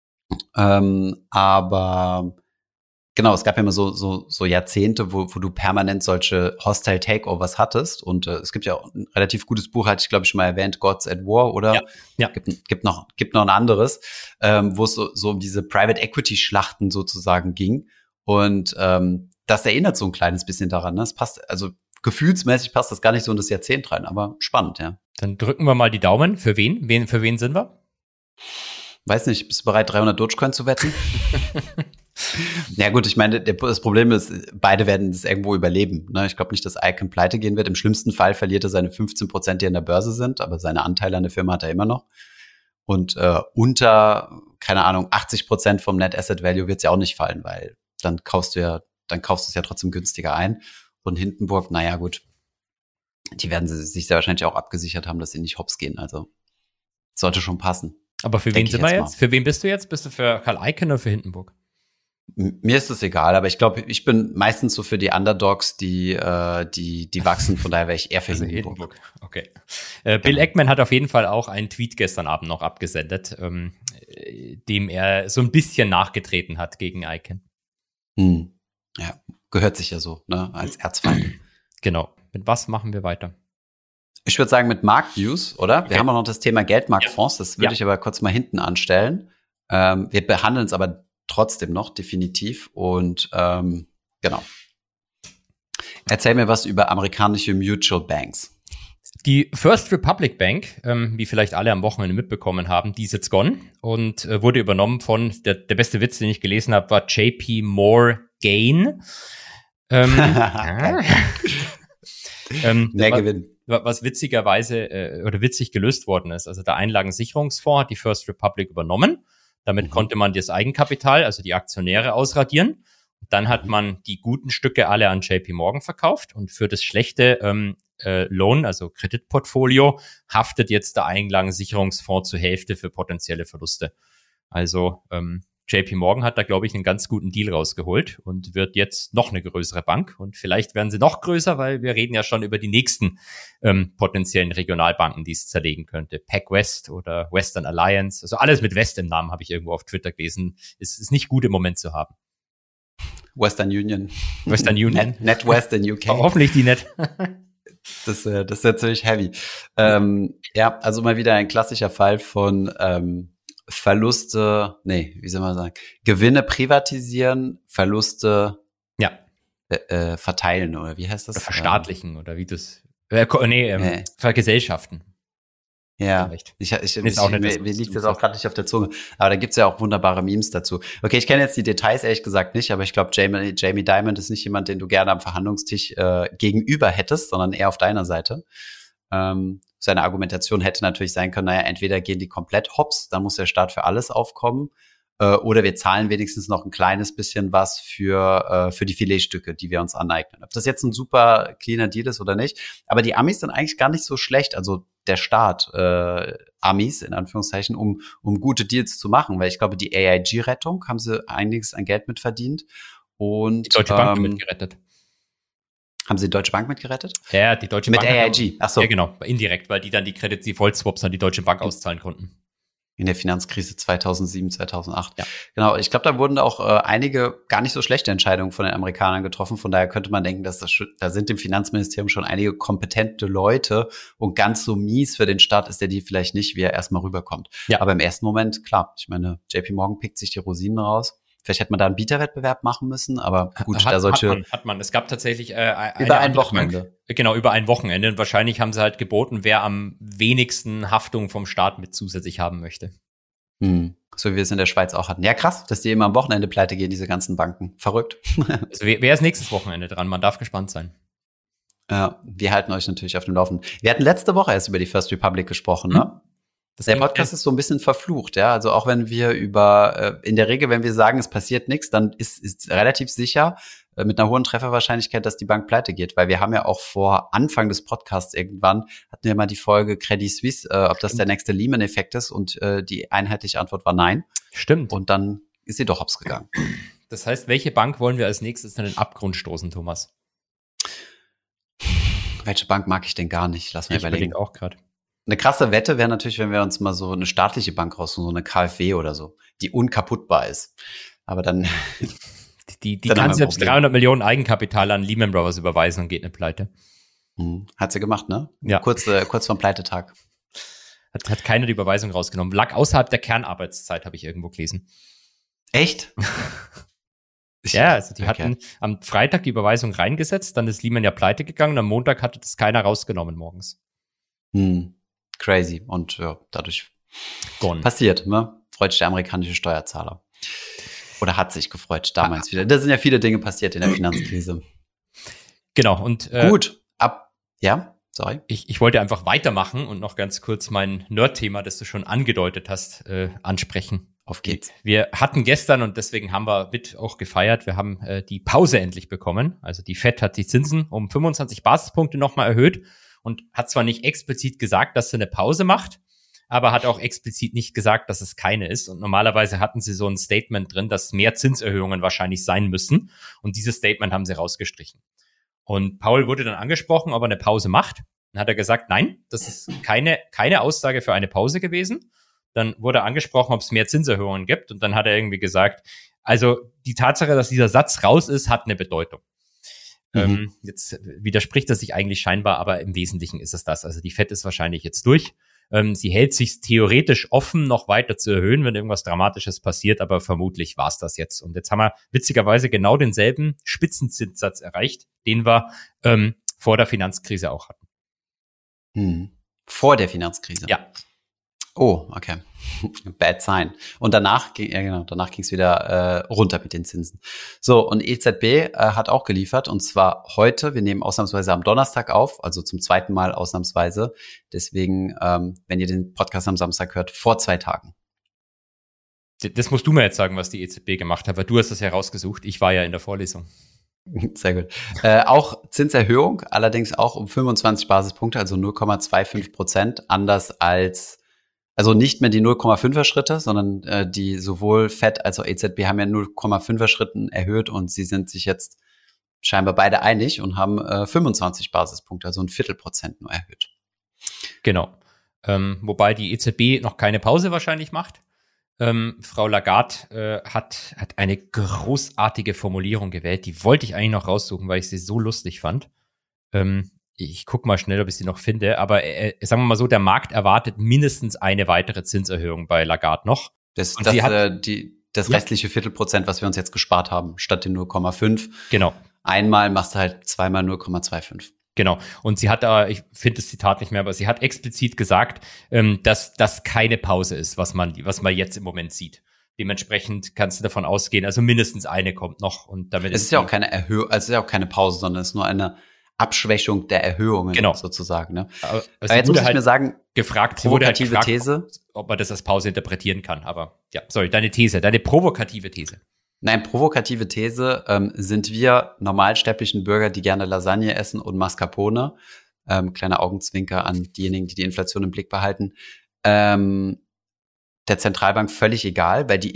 Ähm, aber genau, es gab ja immer so so so Jahrzehnte, wo wo du permanent solche Hostile Takeovers hattest. Und äh, es gibt ja auch ein relativ gutes Buch, hatte ich glaube ich schon mal erwähnt, Gods at War, oder? Ja, ja. Gibt, gibt noch gibt noch ein anderes, ähm, wo es so, so um diese Private Equity Schlachten sozusagen ging. Und ähm, das erinnert so ein kleines bisschen daran. Ne? Das passt, also gefühlsmäßig passt das gar nicht so in das Jahrzehnt rein, aber spannend, ja. Dann drücken wir mal die Daumen. Für wen? wen für wen sind wir? Weiß nicht, bist du bereit, dreihundert Dogecoin zu wetten? Ja gut, ich meine, der, das Problem ist, beide werden es irgendwo überleben. Ne? Ich glaube nicht, dass Icahn pleite gehen wird. Im schlimmsten Fall verliert er seine fünfzehn Prozent, die an der Börse sind, aber seine Anteile an der Firma hat er immer noch. Und äh, unter, keine Ahnung, achtzig Prozent vom Net Asset Value wird es ja auch nicht fallen, weil dann kaufst du ja, dann kaufst du es ja trotzdem günstiger ein. Und Hindenburg, naja gut, die werden sich sehr wahrscheinlich auch abgesichert haben, dass sie nicht hops gehen. Also sollte schon passen. Aber für wen sind wir jetzt? Für wen bist du jetzt? Bist du für Carl Icahn oder für Hindenburg? M- Mir ist es egal, aber ich glaube, ich bin meistens so für die Underdogs, die äh, die die wachsen. Von daher wäre ich eher für Also Hindenburg. Hindenburg. Okay. Äh, Bill Genau. Ackman hat auf jeden Fall auch einen Tweet gestern Abend noch abgesendet, ähm, äh, dem er so ein bisschen nachgetreten hat gegen Icahn. Hm. Ja, gehört sich ja so, ne, als Erzfeind. Genau. Mit was machen wir weiter? Ich würde sagen mit Marktnews, oder? Okay. Wir haben auch noch das Thema Geldmarktfonds, das würde Ja. ich aber kurz mal hinten anstellen. Ähm, wir behandeln es aber trotzdem noch, definitiv. Und ähm, genau. Erzähl mir was über amerikanische Mutual Banks. Die First Republic Bank, ähm, wie vielleicht alle am Wochenende mitbekommen haben, die ist jetzt gone und äh, wurde übernommen von, der, der beste Witz, den ich gelesen habe, war J P Morgan. Ähm, Geil. ähm, Mehr wa- Gewinn. wa- was witzigerweise äh, oder witzig gelöst worden ist. Also der Einlagensicherungsfonds hat die First Republic übernommen. Damit Mhm. konnte man das Eigenkapital, also die Aktionäre, ausradieren. Dann hat Mhm. man die guten Stücke alle an J P Morgan verkauft und für das schlechte ähm, äh, Loan, also Kreditportfolio, haftet jetzt der Einlagensicherungsfonds zur Hälfte für potenzielle Verluste. Also ähm, J P Morgan hat da, glaube ich, einen ganz guten Deal rausgeholt und wird jetzt noch eine größere Bank. Und vielleicht werden sie noch größer, weil wir reden ja schon über die nächsten ähm, potenziellen Regionalbanken, die es zerlegen könnte. PacWest oder Western Alliance. Also alles mit West im Namen habe ich irgendwo auf Twitter gelesen. Ist, ist nicht gut im Moment zu haben. Western Union. Western Union. Net, NetWest in U K. Aber hoffentlich die nicht. Das, äh, das ist natürlich heavy. Ähm, ja, also mal wieder ein klassischer Fall von ähm, Verluste, nee, wie soll man sagen, Gewinne privatisieren, Verluste Ja, äh, äh, verteilen, oder wie heißt das? oder verstaatlichen oder wie das. Äh, ko- nee, ähm, Nee. vergesellschaften. Ähm, ja, Vielleicht. ich, ich, ich, Ist auch nicht mir, das, mir was liegt du jetzt auch sagst. gerade nicht auf der Zunge. Aber da gibt's ja auch wunderbare Memes dazu. Okay, ich kenne jetzt die Details ehrlich gesagt nicht, aber ich glaube, Jamie, Jamie Dimon ist nicht jemand, den du gerne am Verhandlungstisch äh, gegenüber hättest, sondern eher auf deiner Seite. Ähm, seine Argumentation hätte natürlich sein können, naja, entweder gehen die komplett hops, dann muss der Staat für alles aufkommen, äh, oder wir zahlen wenigstens noch ein kleines bisschen was für äh, für die Filetstücke, die wir uns aneignen. Ob das jetzt ein super cleaner Deal ist oder nicht, aber die Amis sind eigentlich gar nicht so schlecht, also der Staat, äh, Amis in Anführungszeichen, um um gute Deals zu machen, weil ich glaube, die A I G-Rettung haben sie einiges an Geld mit verdient und Die Deutsche Bank ähm, damit gerettet. haben sie die Deutsche Bank mitgerettet? Ja, die Deutsche Mit Bank. hat A I aber- G, ach so. Ja, genau, indirekt, weil die dann die Credit Default Swaps an die Deutsche Bank auszahlen konnten. In der Finanzkrise zweitausendsieben, zweitausendacht. Ja. Genau, ich glaube, da wurden auch äh, einige gar nicht so schlechte Entscheidungen von den Amerikanern getroffen. Von daher könnte man denken, dass das schon, da sind im Finanzministerium schon einige kompetente Leute und ganz so mies für den Staat ist der die vielleicht nicht, wie er erstmal rüberkommt. Ja. Aber im ersten Moment, klar, ich meine, J P Morgan pickt sich die Rosinen raus. Vielleicht hätte man da einen Bieterwettbewerb machen müssen, aber gut, hat, da solche hat man, hat man. Es gab tatsächlich äh, eine über ein andere Wochenende. Bank, genau, über ein Wochenende. Und wahrscheinlich haben sie halt geboten, wer am wenigsten Haftung vom Staat mit zusätzlich haben möchte. Hm. So wie wir es in der Schweiz auch hatten. Ja, krass, dass die immer am Wochenende pleite gehen, diese ganzen Banken. Verrückt. Also wer, wer ist nächstes Wochenende dran? Man darf gespannt sein. Ja, wir halten euch natürlich auf dem Laufenden. Wir hatten letzte Woche erst über die First Republic gesprochen, ne? Das Der Podcast ist so ein bisschen verflucht, ja. Also auch wenn wir über, äh, in der Regel, wenn wir sagen, es passiert nichts, dann ist ist relativ sicher äh, mit einer hohen Trefferwahrscheinlichkeit, dass die Bank pleite geht, weil wir haben ja auch vor Anfang des Podcasts irgendwann hatten wir mal die Folge Credit Suisse, äh, ob das der nächste Lehman-Effekt ist, und äh, die einheitliche Antwort war nein. Stimmt. Und dann ist sie doch hops gegangen. Das heißt, welche Bank wollen wir als nächstes in den Abgrund stoßen, Thomas? Welche Bank mag ich denn gar nicht? Lass mir Ich überlegen. überlege auch gerade. Eine krasse Wette wäre natürlich, wenn wir uns mal so eine staatliche Bank raussuchen, so eine K f W oder so, die unkaputtbar ist. Aber dann, Die, die Dann haben kann wir ein selbst Problem. dreihundert Millionen Eigenkapital an Lehman Brothers überweisen und geht eine Pleite. hm, hat sie gemacht, ne? Ja. Kurz, äh, kurz vorm Pleitetag. Hat, hat keiner die Überweisung rausgenommen. Lag außerhalb der Kernarbeitszeit, habe ich irgendwo gelesen. Echt? Ja, also die Okay. hatten am Freitag die Überweisung reingesetzt, dann ist Lehman ja pleite gegangen, am Montag hatte das keiner rausgenommen morgens. Hm. Crazy. Und ja, dadurch Gone. passiert, ne? Freut sich der amerikanische Steuerzahler. Oder hat sich gefreut damals wieder. Da sind ja viele Dinge passiert in der Finanzkrise. Genau, und äh, Gut, ab, ja, sorry. ich, ich wollte einfach weitermachen und noch ganz kurz mein Nerd-Thema, das du schon angedeutet hast, äh, ansprechen. Auf geht's. Wir hatten gestern, und deswegen haben wir mit auch gefeiert, wir haben äh, die Pause endlich bekommen. Also die Fed hat die Zinsen um fünfundzwanzig Basispunkte nochmal erhöht und hat zwar nicht explizit gesagt, dass sie eine Pause macht, aber hat auch explizit nicht gesagt, dass es keine ist. Und normalerweise hatten sie so ein Statement drin, dass mehr Zinserhöhungen wahrscheinlich sein müssen. Und dieses Statement haben sie rausgestrichen. Und Paul wurde dann angesprochen, ob er eine Pause macht. Dann hat er gesagt, nein, das ist keine, keine Aussage für eine Pause gewesen. Dann wurde angesprochen, ob es mehr Zinserhöhungen gibt. Und dann hat er irgendwie gesagt, also die Tatsache, dass dieser Satz raus ist, hat eine Bedeutung. Mhm. Ähm, jetzt widerspricht er sich eigentlich scheinbar, aber im Wesentlichen ist es das. Also die Fed ist wahrscheinlich jetzt durch. Ähm, sie hält sich theoretisch offen, noch weiter zu erhöhen, wenn irgendwas Dramatisches passiert, aber vermutlich war es das jetzt. Und jetzt haben wir witzigerweise genau denselben Spitzenzinssatz erreicht, den wir ähm, vor der Finanzkrise auch hatten. Hm. Vor der Finanzkrise? Ja. Oh, okay. Bad sign. Und danach ging, ja genau, danach ging es wieder äh, runter mit den Zinsen. So, und E Z B äh, hat auch geliefert, und zwar heute. Wir nehmen ausnahmsweise am Donnerstag auf, also zum zweiten Mal ausnahmsweise. Deswegen, ähm, wenn ihr den Podcast am Samstag hört, vor zwei Tagen. Das musst du mir jetzt sagen, was die E Z B gemacht hat, weil du hast das ja rausgesucht. Ich war ja in der Vorlesung. Sehr gut. Äh, auch Zinserhöhung, allerdings auch um fünfundzwanzig Basispunkte, also null Komma fünfundzwanzig Prozent, anders als Also nicht mehr die null Komma fünfer Schritte, sondern äh, die sowohl Fed als auch E Z B haben ja null Komma fünfer Schritten erhöht, und sie sind sich jetzt scheinbar beide einig und haben äh, fünfundzwanzig Basispunkte, also ein Viertelprozent nur erhöht. Genau. Ähm, wobei die E Z B noch keine Pause wahrscheinlich macht. Ähm, Frau Lagarde äh, hat, hat eine großartige Formulierung gewählt. Die wollte ich eigentlich noch raussuchen, weil ich sie so lustig fand. Ähm, Ich gucke mal schnell, ob ich sie noch finde. Aber äh, sagen wir mal so, der Markt erwartet mindestens eine weitere Zinserhöhung bei Lagarde noch. Das, Und das, sie hat- äh, die, das Ja. restliche Viertelprozent, was wir uns jetzt gespart haben, statt den null Komma fünf. Genau, Einmal machst du halt zweimal null Komma fünfundzwanzig. genau. Und sie hat da, ich finde das Zitat nicht mehr, aber sie hat explizit gesagt, ähm, dass das keine Pause ist, was man, was man jetzt im Moment sieht. Dementsprechend kannst du davon ausgehen, also mindestens eine kommt noch. Und damit Es ist ja auch keine Erhöhung, also es ist ja auch keine Pause, sondern es ist nur eine Abschwächung der Erhöhungen, Genau. sozusagen. Ne? Aber Aber jetzt muss ich mir sagen, gefragt, sie wurde halt provokative gefragt, These. ob man das als Pause interpretieren kann. Aber ja, sorry, deine These, deine provokative These. Nein, provokative These, ähm, sind wir normalsterblichen Bürger, die gerne Lasagne essen und Mascarpone, ähm, kleiner Augenzwinker an diejenigen, die die Inflation im Blick behalten, ähm, der Zentralbank völlig egal, weil die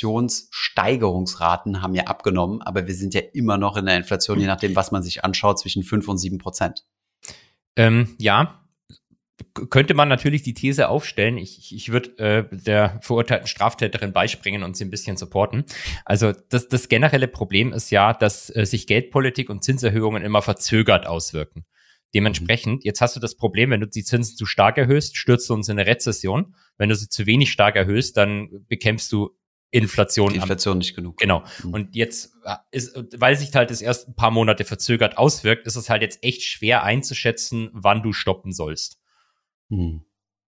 Inflationssteigerungsraten haben ja abgenommen, aber wir sind ja immer noch in der Inflation, je nachdem, was man sich anschaut, zwischen fünf und sieben Prozent. Ähm, ja, k- könnte man natürlich die These aufstellen. Ich, ich, ich würde äh, der verurteilten Straftäterin beispringen und sie ein bisschen supporten. Also das, das generelle Problem ist ja, dass äh, sich Geldpolitik und Zinserhöhungen immer verzögert auswirken. Dementsprechend, jetzt hast du das Problem, wenn du die Zinsen zu stark erhöhst, stürzt du uns in eine Rezession. Wenn du sie zu wenig stark erhöhst, dann bekämpfst du Inflation. Die am- Inflation nicht genug. Genau. Mhm. Und jetzt äh, ist, weil sich halt das erst ein paar Monate verzögert auswirkt, ist es halt jetzt echt schwer einzuschätzen, wann du stoppen sollst. Hm.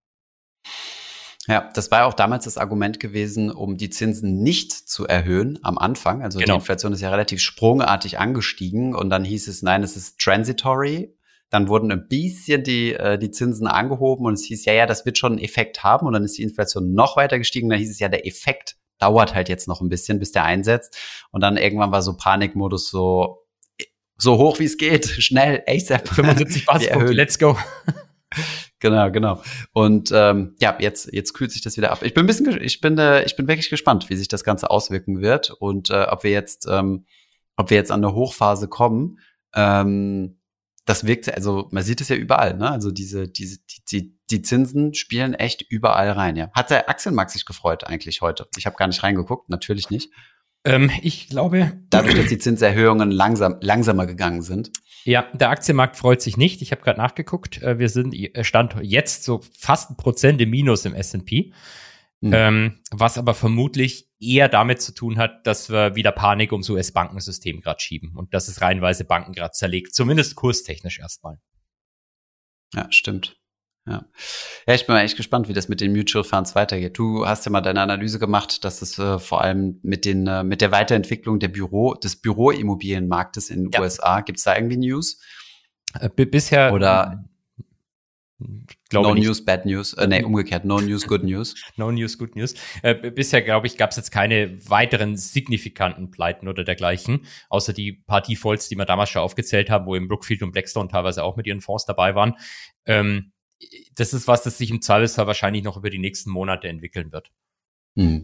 Ja, das war ja auch damals das Argument gewesen, um die Zinsen nicht zu erhöhen am Anfang. Also Genau. die Inflation ist ja relativ sprungartig angestiegen, und dann hieß es, nein, es ist transitory. Dann wurden ein bisschen die, äh, die Zinsen angehoben, und es hieß, ja, ja, das wird schon einen Effekt haben, und dann ist die Inflation noch weiter gestiegen. Dann hieß es, ja, der Effekt dauert halt jetzt noch ein bisschen, bis der einsetzt. Und dann irgendwann war so Panikmodus, so, so hoch wie es geht, schnell, ASAP. fünfundsiebzig Wir Basispunkte, erhöhen. let's go. Genau, genau. Und ähm, ja, jetzt jetzt kühlt sich das wieder ab. Ich bin ein bisschen, ges- ich bin, äh, ich bin wirklich gespannt, wie sich das Ganze auswirken wird, und äh, ob wir jetzt, ähm, ob wir jetzt an eine Hochphase kommen. Ähm, das wirkt, also man sieht es ja überall, ne? Also diese, diese, die, die, die Zinsen spielen echt überall rein. Ja. Hat der Aktienmarkt sich gefreut eigentlich heute? Ich habe gar nicht reingeguckt, natürlich nicht. Ähm, ich glaube, Dadurch, dass die Zinserhöhungen langsam langsamer gegangen sind. ja, der Aktienmarkt freut sich nicht. Ich habe gerade nachgeguckt. Äh, Wir sind, äh, Stand jetzt so fast ein Prozent im Minus im S und P. Mhm. Ähm, was aber vermutlich eher damit zu tun hat, dass wir wieder Panik ums U S-Bankensystem gerade schieben und dass es reihenweise Banken gerade zerlegt, zumindest kurstechnisch erstmal. Ja, stimmt. Ja. ja, ich bin mal echt gespannt, wie das mit den Mutual Funds weitergeht. Du hast ja mal deine Analyse gemacht, dass es äh, vor allem mit den äh, mit der Weiterentwicklung der Büro des Büroimmobilienmarktes in den ja. U S A, gibt's da irgendwie News? Äh, b- bisher oder Glaube no nicht. News, bad news. Äh, nee, umgekehrt. No News, good news. No News, good news. Äh, bisher, glaube ich, gab es jetzt keine weiteren signifikanten Pleiten oder dergleichen, außer die paar Defaults, die wir damals schon aufgezählt haben, wo eben Brookfield und Blackstone teilweise auch mit ihren Fonds dabei waren. Ähm, das ist was, das sich im Zweifelsfall wahrscheinlich noch über die nächsten Monate entwickeln wird. Hm.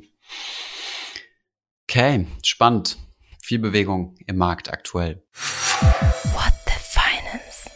Okay, spannend. Viel Bewegung im Markt aktuell. What the Finance?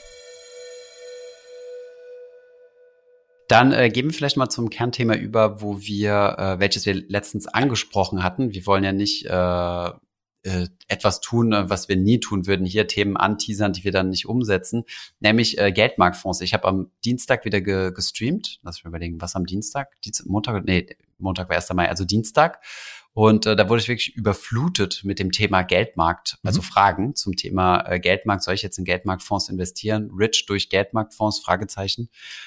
Dann äh, gehen wir vielleicht mal zum Kernthema über, wo wir, äh, welches wir letztens angesprochen hatten. Wir wollen ja nicht äh, äh, etwas tun, äh, was wir nie tun würden, hier Themen anteasern, die wir dann nicht umsetzen, nämlich äh, Geldmarktfonds. Ich habe am Dienstag wieder ge- gestreamt. Lass mich überlegen, was am Dienstag? Dienstag, Montag? Nee, Montag war erster Mai, also Dienstag. Und äh, da wurde ich wirklich überflutet mit dem Thema Geldmarkt, also mhm. Fragen zum Thema äh, Geldmarkt. Soll ich jetzt in Geldmarktfonds investieren? Rich durch Geldmarktfonds? Fragezeichen.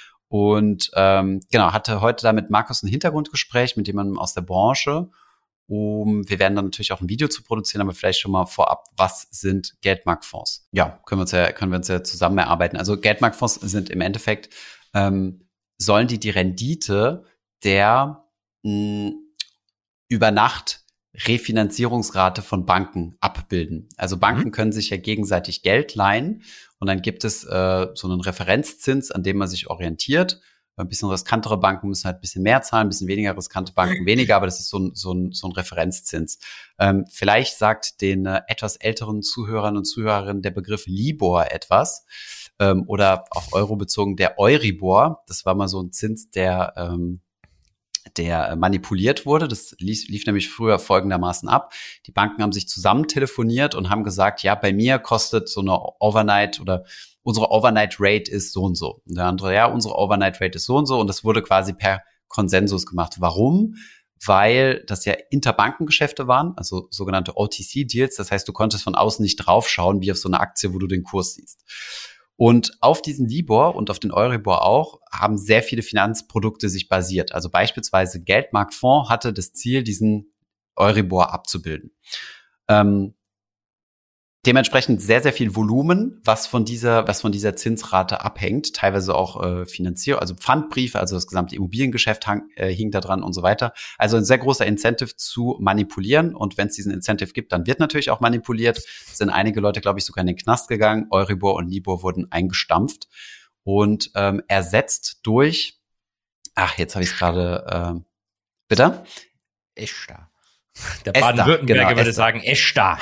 Und ähm, genau, hatte heute da mit Markus ein Hintergrundgespräch mit jemandem aus der Branche. Um, wir werden dann natürlich auch ein Video zu produzieren, aber vielleicht schon mal vorab, was sind Geldmarktfonds? Ja, können wir uns ja, können wir uns ja zusammen erarbeiten. Also Geldmarktfonds sind im Endeffekt, ähm, sollen die die Rendite der mh, über Nacht Refinanzierungsrate von Banken abbilden. Also Banken mhm. können sich ja gegenseitig Geld leihen und dann gibt es äh, so einen Referenzzins, an dem man sich orientiert. Ein bisschen riskantere Banken müssen halt ein bisschen mehr zahlen, ein bisschen weniger riskante Banken weniger, aber das ist so ein, so ein, so ein Referenzzins. Ähm, vielleicht sagt den äh, etwas älteren Zuhörern und Zuhörerinnen der Begriff Libor etwas ähm, oder auf Euro bezogen der Euribor. Das war mal so ein Zins, der ähm, der manipuliert wurde. Das lief, lief nämlich früher folgendermaßen ab. Die Banken haben sich zusammen telefoniert und haben gesagt, ja, bei mir kostet so eine Overnight oder unsere Overnight Rate ist so und so. Und der andere, ja, unsere Overnight Rate ist so und so. Und das wurde quasi per Konsensus gemacht. Warum? Weil das ja Interbankengeschäfte waren, also sogenannte O T C-Deals. Das heißt, du konntest von außen nicht draufschauen, wie auf so eine Aktie, wo du den Kurs siehst. Und auf diesen Libor und auf den Euribor auch haben sehr viele Finanzprodukte sich basiert. Also beispielsweise Geldmarktfonds hatte das Ziel, diesen Euribor abzubilden. Ähm, dementsprechend sehr, sehr viel Volumen, was von dieser, was von dieser Zinsrate abhängt. Teilweise auch äh, Finanzierung, also Pfandbriefe, also das gesamte Immobiliengeschäft hang, äh, hing da dran und so weiter. Also ein sehr großer Incentive zu manipulieren. Und wenn es diesen Incentive gibt, dann wird natürlich auch manipuliert. Es sind einige Leute, glaube ich, sogar in den Knast gegangen. Euribor und Libor wurden eingestampft und ähm, ersetzt durch, ach, jetzt habe ich es gerade, äh, bitte? ESTA. Der Baden-Württemberger genau, würde sagen ESTA.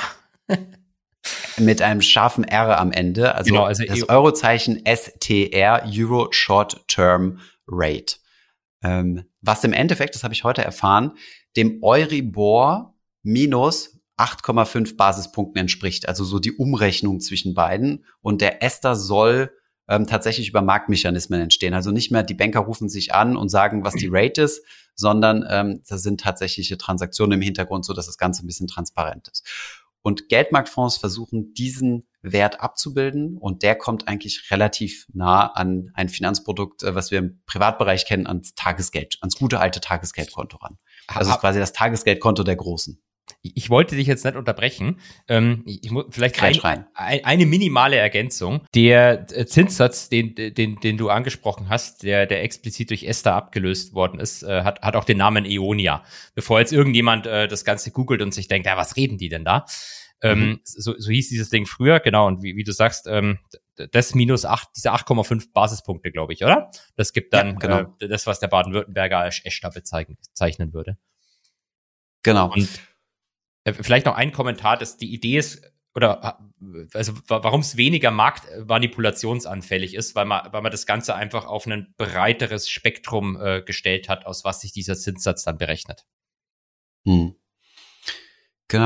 Mit einem scharfen R am Ende, also, genau, also das Eurozeichen S T R, Euro Short Term Rate. Ähm, was im Endeffekt, das habe ich heute erfahren, dem Euribor minus acht Komma fünf Basispunkten entspricht. Also so die Umrechnung zwischen beiden. Und der ESTA soll ähm, tatsächlich über Marktmechanismen entstehen. Also nicht mehr die Banker rufen sich an und sagen, was die Rate ist, sondern ähm, das sind tatsächliche Transaktionen im Hintergrund, so dass das Ganze ein bisschen transparent ist. Und Geldmarktfonds versuchen, diesen Wert abzubilden. Und der kommt eigentlich relativ nah an ein Finanzprodukt, was wir im Privatbereich kennen, ans Tagesgeld, ans gute alte Tagesgeldkonto ran. Also es ist quasi das Tagesgeldkonto der Großen. Ich wollte dich jetzt nicht unterbrechen. Ähm, ich muss vielleicht ein, ein, eine minimale Ergänzung. Der Zinssatz, den, den, den du angesprochen hast, der, der explizit durch ESTA abgelöst worden ist, äh, hat, hat auch den Namen Eonia. Bevor jetzt irgendjemand äh, das Ganze googelt und sich denkt, ja, was reden die denn da? Mhm. Ähm, so, so hieß dieses Ding früher, genau. Und wie, wie du sagst, ähm, das minus acht, diese acht Komma fünf Basispunkte, glaube ich, oder? Das gibt dann ja, genau. äh, das, was der Baden-Württemberger als ESTA bezeichnen würde. Genau. Und vielleicht noch ein Kommentar, dass die Idee ist, oder also warum es weniger marktmanipulationsanfällig ist, weil man, weil man das Ganze einfach auf ein breiteres Spektrum äh, gestellt hat, aus was sich dieser Zinssatz dann berechnet. Hm. Genau.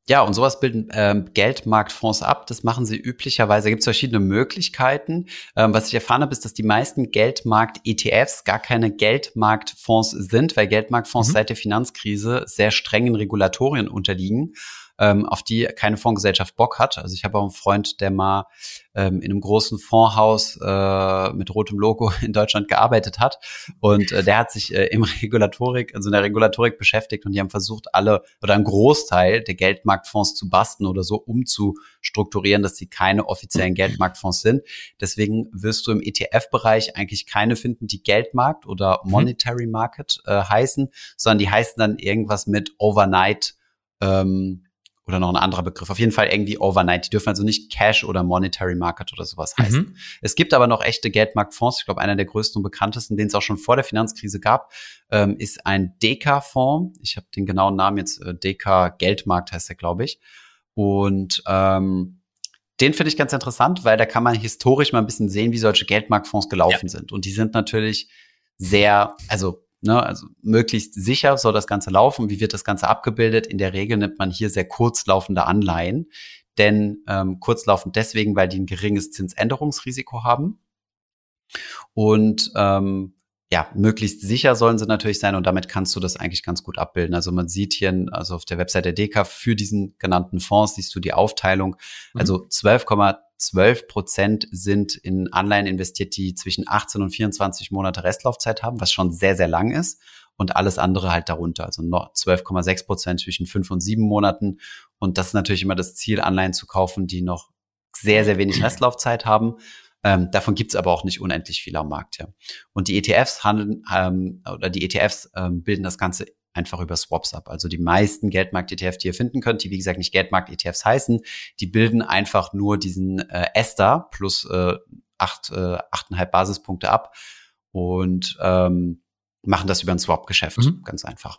Ja, und sowas bilden ähm, Geldmarktfonds ab. Das machen sie üblicherweise. Da gibt es verschiedene Möglichkeiten. Ähm, was ich erfahren habe, ist, dass die meisten Geldmarkt-E T Fs gar keine Geldmarktfonds sind, weil Geldmarktfonds Mhm. seit der Finanzkrise sehr strengen Regulatorien unterliegen, ähm, auf die keine Fondsgesellschaft Bock hat. Also ich habe auch einen Freund, der mal ähm, in einem großen Fondshaus äh, mit rotem Logo in Deutschland gearbeitet hat. Und äh, der hat sich äh, im Regulatorik, also in der Regulatorik beschäftigt und die haben versucht, alle oder einen Großteil der Geldmarktfonds zu basten oder so umzustrukturieren, dass sie keine offiziellen Geldmarktfonds sind. Deswegen wirst du im E T F-Bereich eigentlich keine finden, die Geldmarkt oder Monetary Market äh, heißen, sondern die heißen dann irgendwas mit Overnight ähm, oder noch ein anderer Begriff. Auf jeden Fall irgendwie Overnight. Die dürfen also nicht Cash oder Monetary Market oder sowas heißen. Mhm. Es gibt aber noch echte Geldmarktfonds. Ich glaube, einer der größten und bekanntesten, den es auch schon vor der Finanzkrise gab, ähm, ist ein Deka-Fonds. Ich habe den genauen Namen jetzt, äh, Deka Geldmarkt heißt der, glaube ich. Und ähm, den finde ich ganz interessant, weil da kann man historisch mal ein bisschen sehen, wie solche Geldmarktfonds gelaufen Ja. sind. Und die sind natürlich sehr, also Ne, also möglichst sicher soll das Ganze laufen. Wie wird das Ganze abgebildet? In der Regel nimmt man hier sehr kurzlaufende Anleihen, denn ähm, kurzlaufend deswegen, weil die ein geringes Zinsänderungsrisiko haben. Und ähm, ja, möglichst sicher sollen sie natürlich sein und damit kannst du das eigentlich ganz gut abbilden. Also man sieht hier, also auf der Website der Deka für diesen genannten Fonds siehst du die Aufteilung. Mhm. Also zwölf Komma zwölf Prozent sind in Anleihen investiert, die zwischen achtzehn und vierundzwanzig Monate Restlaufzeit haben, was schon sehr, sehr lang ist. Und alles andere halt darunter. Also noch zwölf Komma sechs Prozent zwischen fünf und sieben Monaten. Und das ist natürlich immer das Ziel, Anleihen zu kaufen, die noch sehr, sehr wenig Restlaufzeit haben. Ähm, davon gibt's aber auch nicht unendlich viel am Markt, ja. Und die E T Fs handeln, ähm, oder die E T Fs ähm, bilden das Ganze einfach über Swaps ab. Also die meisten Geldmarkt-E T Fs, die ihr finden könnt, die wie gesagt nicht Geldmarkt-E T Fs heißen, die bilden einfach nur diesen äh, Ester plus äh, acht, äh, achteinhalb Basispunkte ab und ähm, machen das über ein Swap-Geschäft, Mhm. ganz einfach.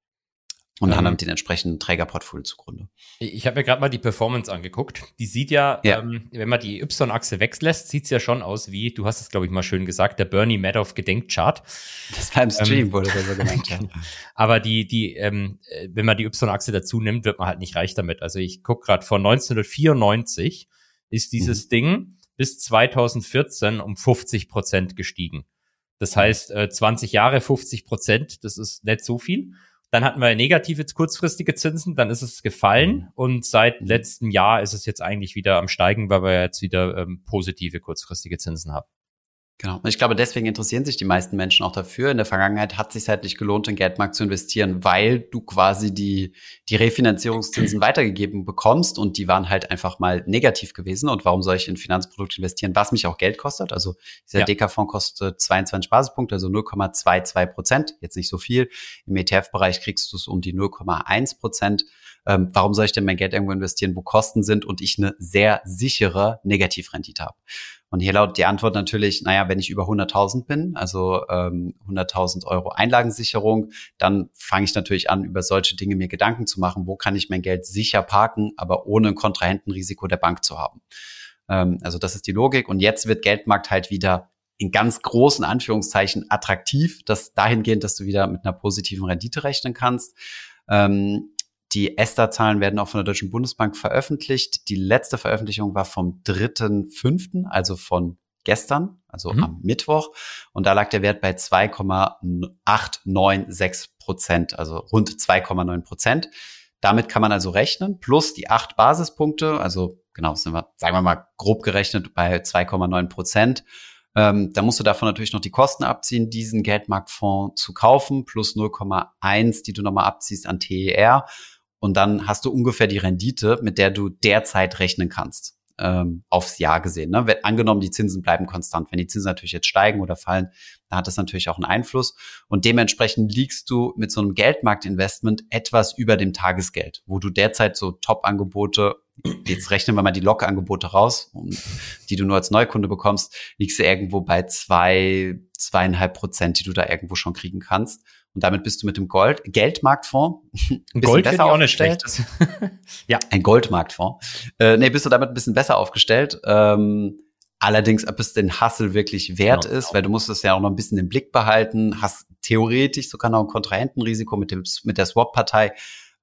Und Ähm, haben damit den entsprechenden Trägerportfolio zugrunde. Ich habe mir gerade mal die Performance angeguckt. Die sieht ja, Ja. ähm, wenn man die Y-Achse weglässt, sieht's ja schon aus wie, du hast es, glaube ich, mal schön gesagt, der Bernie Madoff Gedenkchart. Das beim Stream Ähm, wurde das so genannt, ja. Aber die, die, ähm, äh, wenn man die Y-Achse dazu nimmt, wird man halt nicht reich damit. Also ich guck gerade, von neunzehnhundertvierundneunzig ist dieses Mhm. Ding bis zweitausendvierzehn um fünfzig Prozent gestiegen. Das heißt, äh, zwanzig Jahre, fünfzig Prozent, das ist nicht so viel. Dann hatten wir negative kurzfristige Zinsen, dann ist es gefallen und seit Mhm. letztem Jahr ist es jetzt eigentlich wieder am Steigen, weil wir jetzt wieder ähm, positive kurzfristige Zinsen haben. Genau. Und ich glaube, deswegen interessieren sich die meisten Menschen auch dafür. In der Vergangenheit hat es sich halt nicht gelohnt, in den Geldmarkt zu investieren, weil du quasi die, die Refinanzierungszinsen weitergegeben bekommst und die waren halt einfach mal negativ gewesen. Und warum soll ich in Finanzprodukte investieren, was mich auch Geld kostet? Also dieser Ja. Deka-Fonds kostet zweiundzwanzig Basispunkte, also null Komma zweiundzwanzig Prozent. Jetzt nicht so viel. Im E T F-Bereich kriegst du es um die null Komma eins Prozent. Ähm, warum soll ich denn mein Geld irgendwo investieren, wo Kosten sind und ich eine sehr sichere Negativrendite habe? Und hier lautet die Antwort natürlich, naja, wenn ich über hunderttausend bin, also ähm, hunderttausend Euro Einlagensicherung, dann fange ich natürlich an, über solche Dinge mir Gedanken zu machen, wo kann ich mein Geld sicher parken, aber ohne ein Kontrahentenrisiko der Bank zu haben. Ähm, also das ist die Logik. Und jetzt wird Geldmarkt halt wieder in ganz großen Anführungszeichen attraktiv, das dahingehend, dass du wieder mit einer positiven Rendite rechnen kannst. Ähm, Die ESTA-Zahlen werden auch von der Deutschen Bundesbank veröffentlicht. Die letzte Veröffentlichung war vom dritten fünften, also von gestern, also Mhm. am Mittwoch. Und da lag der Wert bei zwei Komma acht neun sechs Prozent, also rund zwei Komma neun Prozent. Damit kann man also rechnen, plus die acht Basispunkte, also genau, sind wir, sagen wir mal, grob gerechnet bei zwei Komma neun Prozent. Ähm, da musst du davon natürlich noch die Kosten abziehen, diesen Geldmarktfonds zu kaufen, plus null Komma eins, die du nochmal abziehst an T E R. Und dann hast du ungefähr die Rendite, mit der du derzeit rechnen kannst, ähm, aufs Jahr gesehen. Ne? Wenn, angenommen, die Zinsen bleiben konstant. Wenn die Zinsen natürlich jetzt steigen oder fallen, dann hat das natürlich auch einen Einfluss. Und dementsprechend liegst du mit so einem Geldmarktinvestment etwas über dem Tagesgeld, wo du derzeit so Top-Angebote, jetzt rechnen wir mal die Lock-Angebote raus, die du nur als Neukunde bekommst, liegst du irgendwo bei zwei, zweieinhalb Prozent, die du da irgendwo schon kriegen kannst. Und damit bist du mit dem Gold Geldmarktfonds ein bisschen Gold besser finde ich auch nicht aufgestellt. schlecht. Das, ja. Ein Goldmarktfonds. Äh, nee, bist du damit ein bisschen besser aufgestellt. Ähm, allerdings, ob es den Hustle wirklich wert Genau. ist, weil du musst es ja auch noch ein bisschen im Blick behalten, hast theoretisch sogar noch ein Kontrahentenrisiko mit dem mit der Swap-Partei.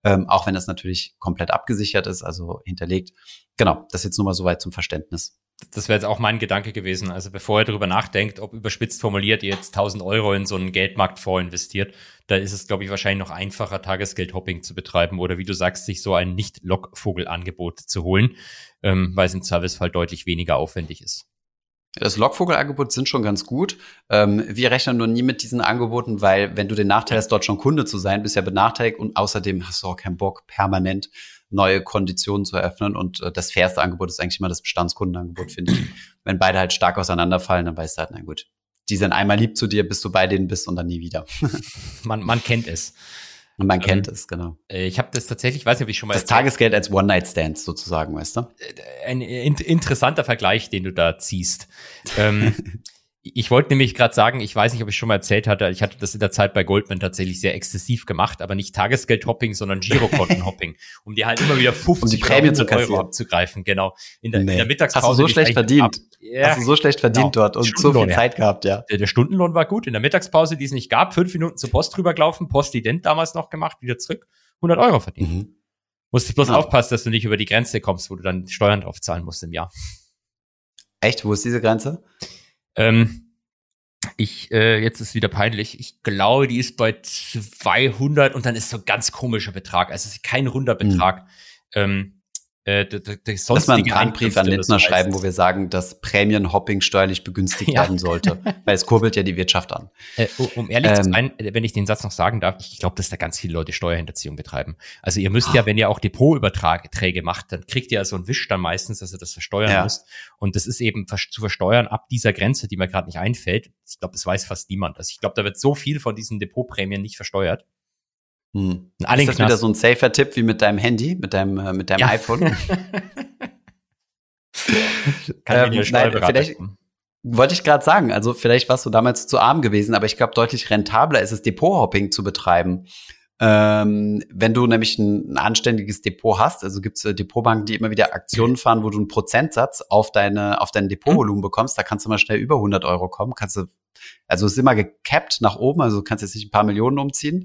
ähm, auch wenn das natürlich komplett abgesichert ist, also hinterlegt. Genau, das jetzt nur mal soweit zum Verständnis. Das wäre jetzt auch mein Gedanke gewesen. Also bevor ihr darüber nachdenkt, ob überspitzt formuliert ihr jetzt tausend Euro in so einen Geldmarktfonds investiert, da ist es, glaube ich, wahrscheinlich noch einfacher, Tagesgeldhopping zu betreiben oder wie du sagst, sich so ein Nicht-Lockvogel-Angebot zu holen, ähm, weil es im Zweifelsfall deutlich weniger aufwendig ist. Das Lockvogel-Angebot sind schon ganz gut. Ähm, wir rechnen nur nie mit diesen Angeboten, weil wenn du den Nachteil hast, dort schon Kunde zu sein, bist ja benachteiligt und außerdem hast du auch keinen Bock, permanent neue Konditionen zu eröffnen. Und äh, das fairste Angebot ist eigentlich immer das Bestandskundenangebot, finde ich. Wenn beide halt stark auseinanderfallen, dann weißt du halt, na gut, die sind einmal lieb zu dir, bis du bei denen bist und dann nie wieder. man, man kennt es. Und man ähm, kennt es, genau. Ich habe das tatsächlich, weiß nicht, ob ich schon mal Das erzählt. Tagesgeld als One-Night-Stand sozusagen, weißt du? Ein in- interessanter Vergleich, den du da ziehst. ähm, Ich wollte nämlich gerade sagen, ich weiß nicht, ob ich schon mal erzählt hatte, ich hatte das in der Zeit bei Goldman tatsächlich sehr exzessiv gemacht, aber nicht Tagesgeldhopping, sondern Girokontenhopping, um dir halt immer wieder fünfzig um die Prämie zu Euro abzugreifen, genau. In der, nee. in der Mittagspause. Hast du so schlecht verdient? Ab, ja, Hast du so schlecht verdient genau. dort und so viel Zeit gehabt, ja. Der, der Stundenlohn war gut. In der Mittagspause, die es nicht gab, fünf Minuten zur Post rübergelaufen, Postident damals noch gemacht, wieder zurück, hundert Euro verdient. Mhm. Musst bloß ah. aufpassen, dass du nicht über die Grenze kommst, wo du dann Steuern drauf zahlen musst im Jahr. Echt? Wo ist diese Grenze? Ähm, Ich, äh, jetzt ist wieder peinlich. Ich glaube, die ist bei zweihundert und dann ist so ein ganz komischer Betrag. Also es ist kein runder Betrag. Hm. Ähm, äh, d- d- d- Lass mal einen Brandbrief an Lindner schreiben, wo wir sagen, dass Prämienhopping steuerlich begünstigt ja. werden sollte. Weil es kurbelt ja die Wirtschaft an. Äh, um ehrlich ähm, zu sein, wenn ich den Satz noch sagen darf, ich glaube, dass da ganz viele Leute Steuerhinterziehung betreiben. Also ihr müsst oh. ja, wenn ihr auch Depotüberträge macht, dann kriegt ihr ja so einen Wisch dann meistens, dass ihr das versteuern ja. müsst. Und das ist eben zu versteuern ab dieser Grenze, die mir gerade nicht einfällt. Ich glaube, das weiß fast niemand. Also ich glaube, da wird so viel von diesen Depotprämien nicht versteuert. Hm. Ist das wieder so ein safer Tipp wie mit deinem Handy, mit deinem, äh, mit deinem ja. iPhone? Kann ähm, nein, vielleicht wollte ich gerade sagen, also vielleicht warst du damals zu arm gewesen, aber ich glaube, deutlich rentabler ist es, Depothopping zu betreiben. Ähm, wenn du nämlich ein, ein anständiges Depot hast, also gibt es äh, Depotbanken, die immer wieder Aktionen fahren, wo du einen Prozentsatz auf deine auf dein Depotvolumen mhm. bekommst, da kannst du mal schnell über hundert Euro kommen. Kannst du, also es ist immer gecapped nach oben, also du kannst jetzt nicht ein paar Millionen umziehen.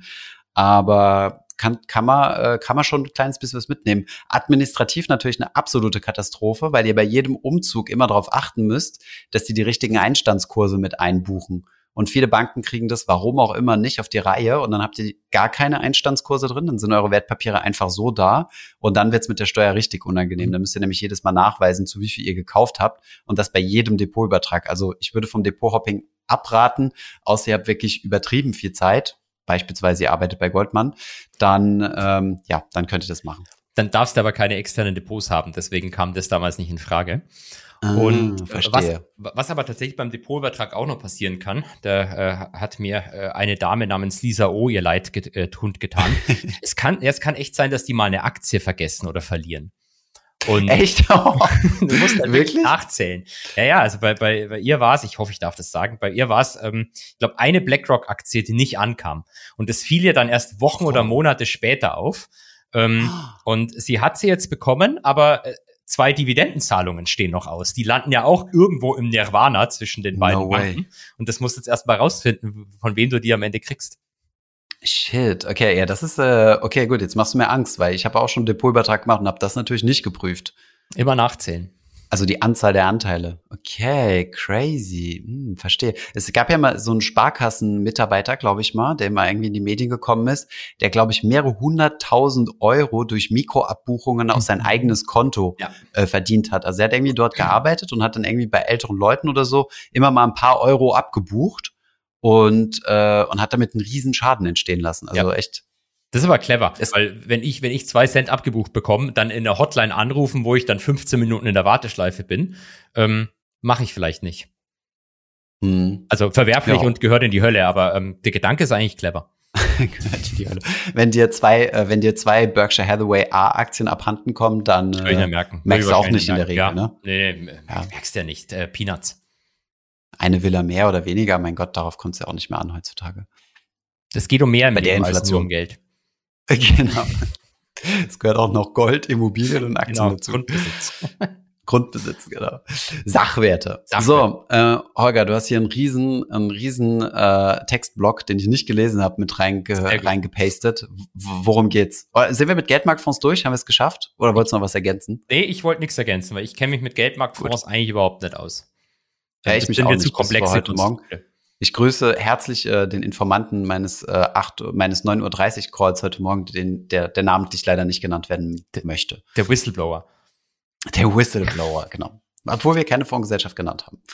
Aber kann, kann man, äh, kann man schon ein kleines bisschen was mitnehmen. Administrativ natürlich eine absolute Katastrophe, weil ihr bei jedem Umzug immer darauf achten müsst, dass die die richtigen Einstandskurse mit einbuchen. Und viele Banken kriegen das, warum auch immer, nicht auf die Reihe. Und dann habt ihr gar keine Einstandskurse drin. Dann sind eure Wertpapiere einfach so da. Und dann wird's mit der Steuer richtig unangenehm. Da müsst ihr nämlich jedes Mal nachweisen, zu wie viel ihr gekauft habt. Und das bei jedem Depotübertrag. Also ich würde vom Depothopping abraten, außer ihr habt wirklich übertrieben viel Zeit. Beispielsweise ihr arbeitet bei Goldman, dann ähm, ja, dann könnt ihr das machen. Dann darfst du aber keine externen Depots haben, deswegen kam das damals nicht in Frage. Ah, und verstehe. Was, was aber tatsächlich beim Depotübertrag auch noch passieren kann, da äh, hat mir äh, eine Dame namens Lisa O. ihr Leid get, äh, getan. es kann, es kann echt sein, dass die mal eine Aktie vergessen oder verlieren. Und echt? Oh. Du musst halt wirklich nachzählen. Ja, ja, also bei, bei, bei ihr war es, ich hoffe, ich darf das sagen, bei ihr war es, ähm, ich glaube, eine BlackRock-Aktie, die nicht ankam. Und das fiel ihr dann erst Wochen oh. oder Monate später auf. Ähm, oh. Und sie hat sie jetzt bekommen, aber äh, zwei Dividendenzahlungen stehen noch aus. Die landen ja auch irgendwo im Nirvana zwischen den beiden no Banken. Way. Und das musst du jetzt erst mal rausfinden, von wem du die am Ende kriegst. Shit, okay, ja, das ist, äh, okay, gut, jetzt machst du mir Angst, weil ich habe auch schon einen Depotübertrag gemacht und habe das natürlich nicht geprüft. Immer nachzählen. Also die Anzahl der Anteile. Okay, crazy, hm, verstehe. Es gab ja mal so einen Sparkassen-Mitarbeiter, glaube ich mal, der mal irgendwie in die Medien gekommen ist, der, glaube ich, mehrere hunderttausend Euro durch Mikroabbuchungen auf sein eigenes Konto ja. äh, verdient hat. Also er hat irgendwie dort gearbeitet und hat dann irgendwie bei älteren Leuten oder so immer mal ein paar Euro abgebucht. Und, äh, und hat damit einen riesen Schaden entstehen lassen. Also ja. echt. Das ist aber clever, es weil wenn ich, wenn ich zwei Cent abgebucht bekomme, dann in der Hotline anrufen, wo ich dann fünfzehn Minuten in der Warteschleife bin, ähm, mache ich vielleicht nicht. Hm. Also verwerflich ja. und gehört in die Hölle, aber ähm, der Gedanke ist eigentlich clever. Wenn dir zwei, äh, wenn dir zwei Berkshire Hathaway A-Aktien abhanden kommen, dann äh, ja merken. merkst du auch nicht in der Regel, ja. ne? Nee, nee ja. merkst du ja nicht. Äh, Peanuts. Eine Villa mehr oder weniger, mein Gott, darauf kommt es ja auch nicht mehr an heutzutage. Es geht um mehr bei der Inflation als nur um Geld. Genau. Es gehört auch noch Gold, Immobilien und Aktien genau, dazu. Grundbesitz. Grundbesitz, genau. Sachwerte. Sachwerte. So, äh, Holger, du hast hier einen riesen, einen riesen äh, Textblock, den ich nicht gelesen habe, mit reinge reingepastet. W worum geht's? Sind wir mit Geldmarktfonds durch? Haben wir es geschafft? Oder wolltest du noch was ergänzen? Nee, ich wollte nichts ergänzen, weil ich kenne mich mit Geldmarktfonds Gut. eigentlich überhaupt nicht aus. Ja, ich das mich sind auch mir nicht. zu komplexe heute Morgen. Ich grüße herzlich äh, den Informanten meines äh, acht, meines neun Uhr dreißig Calls heute Morgen, den, der, der namentlich leider nicht genannt werden möchte. Der Whistleblower. Der Whistleblower, genau. Obwohl wir keine Fondsgesellschaft genannt haben.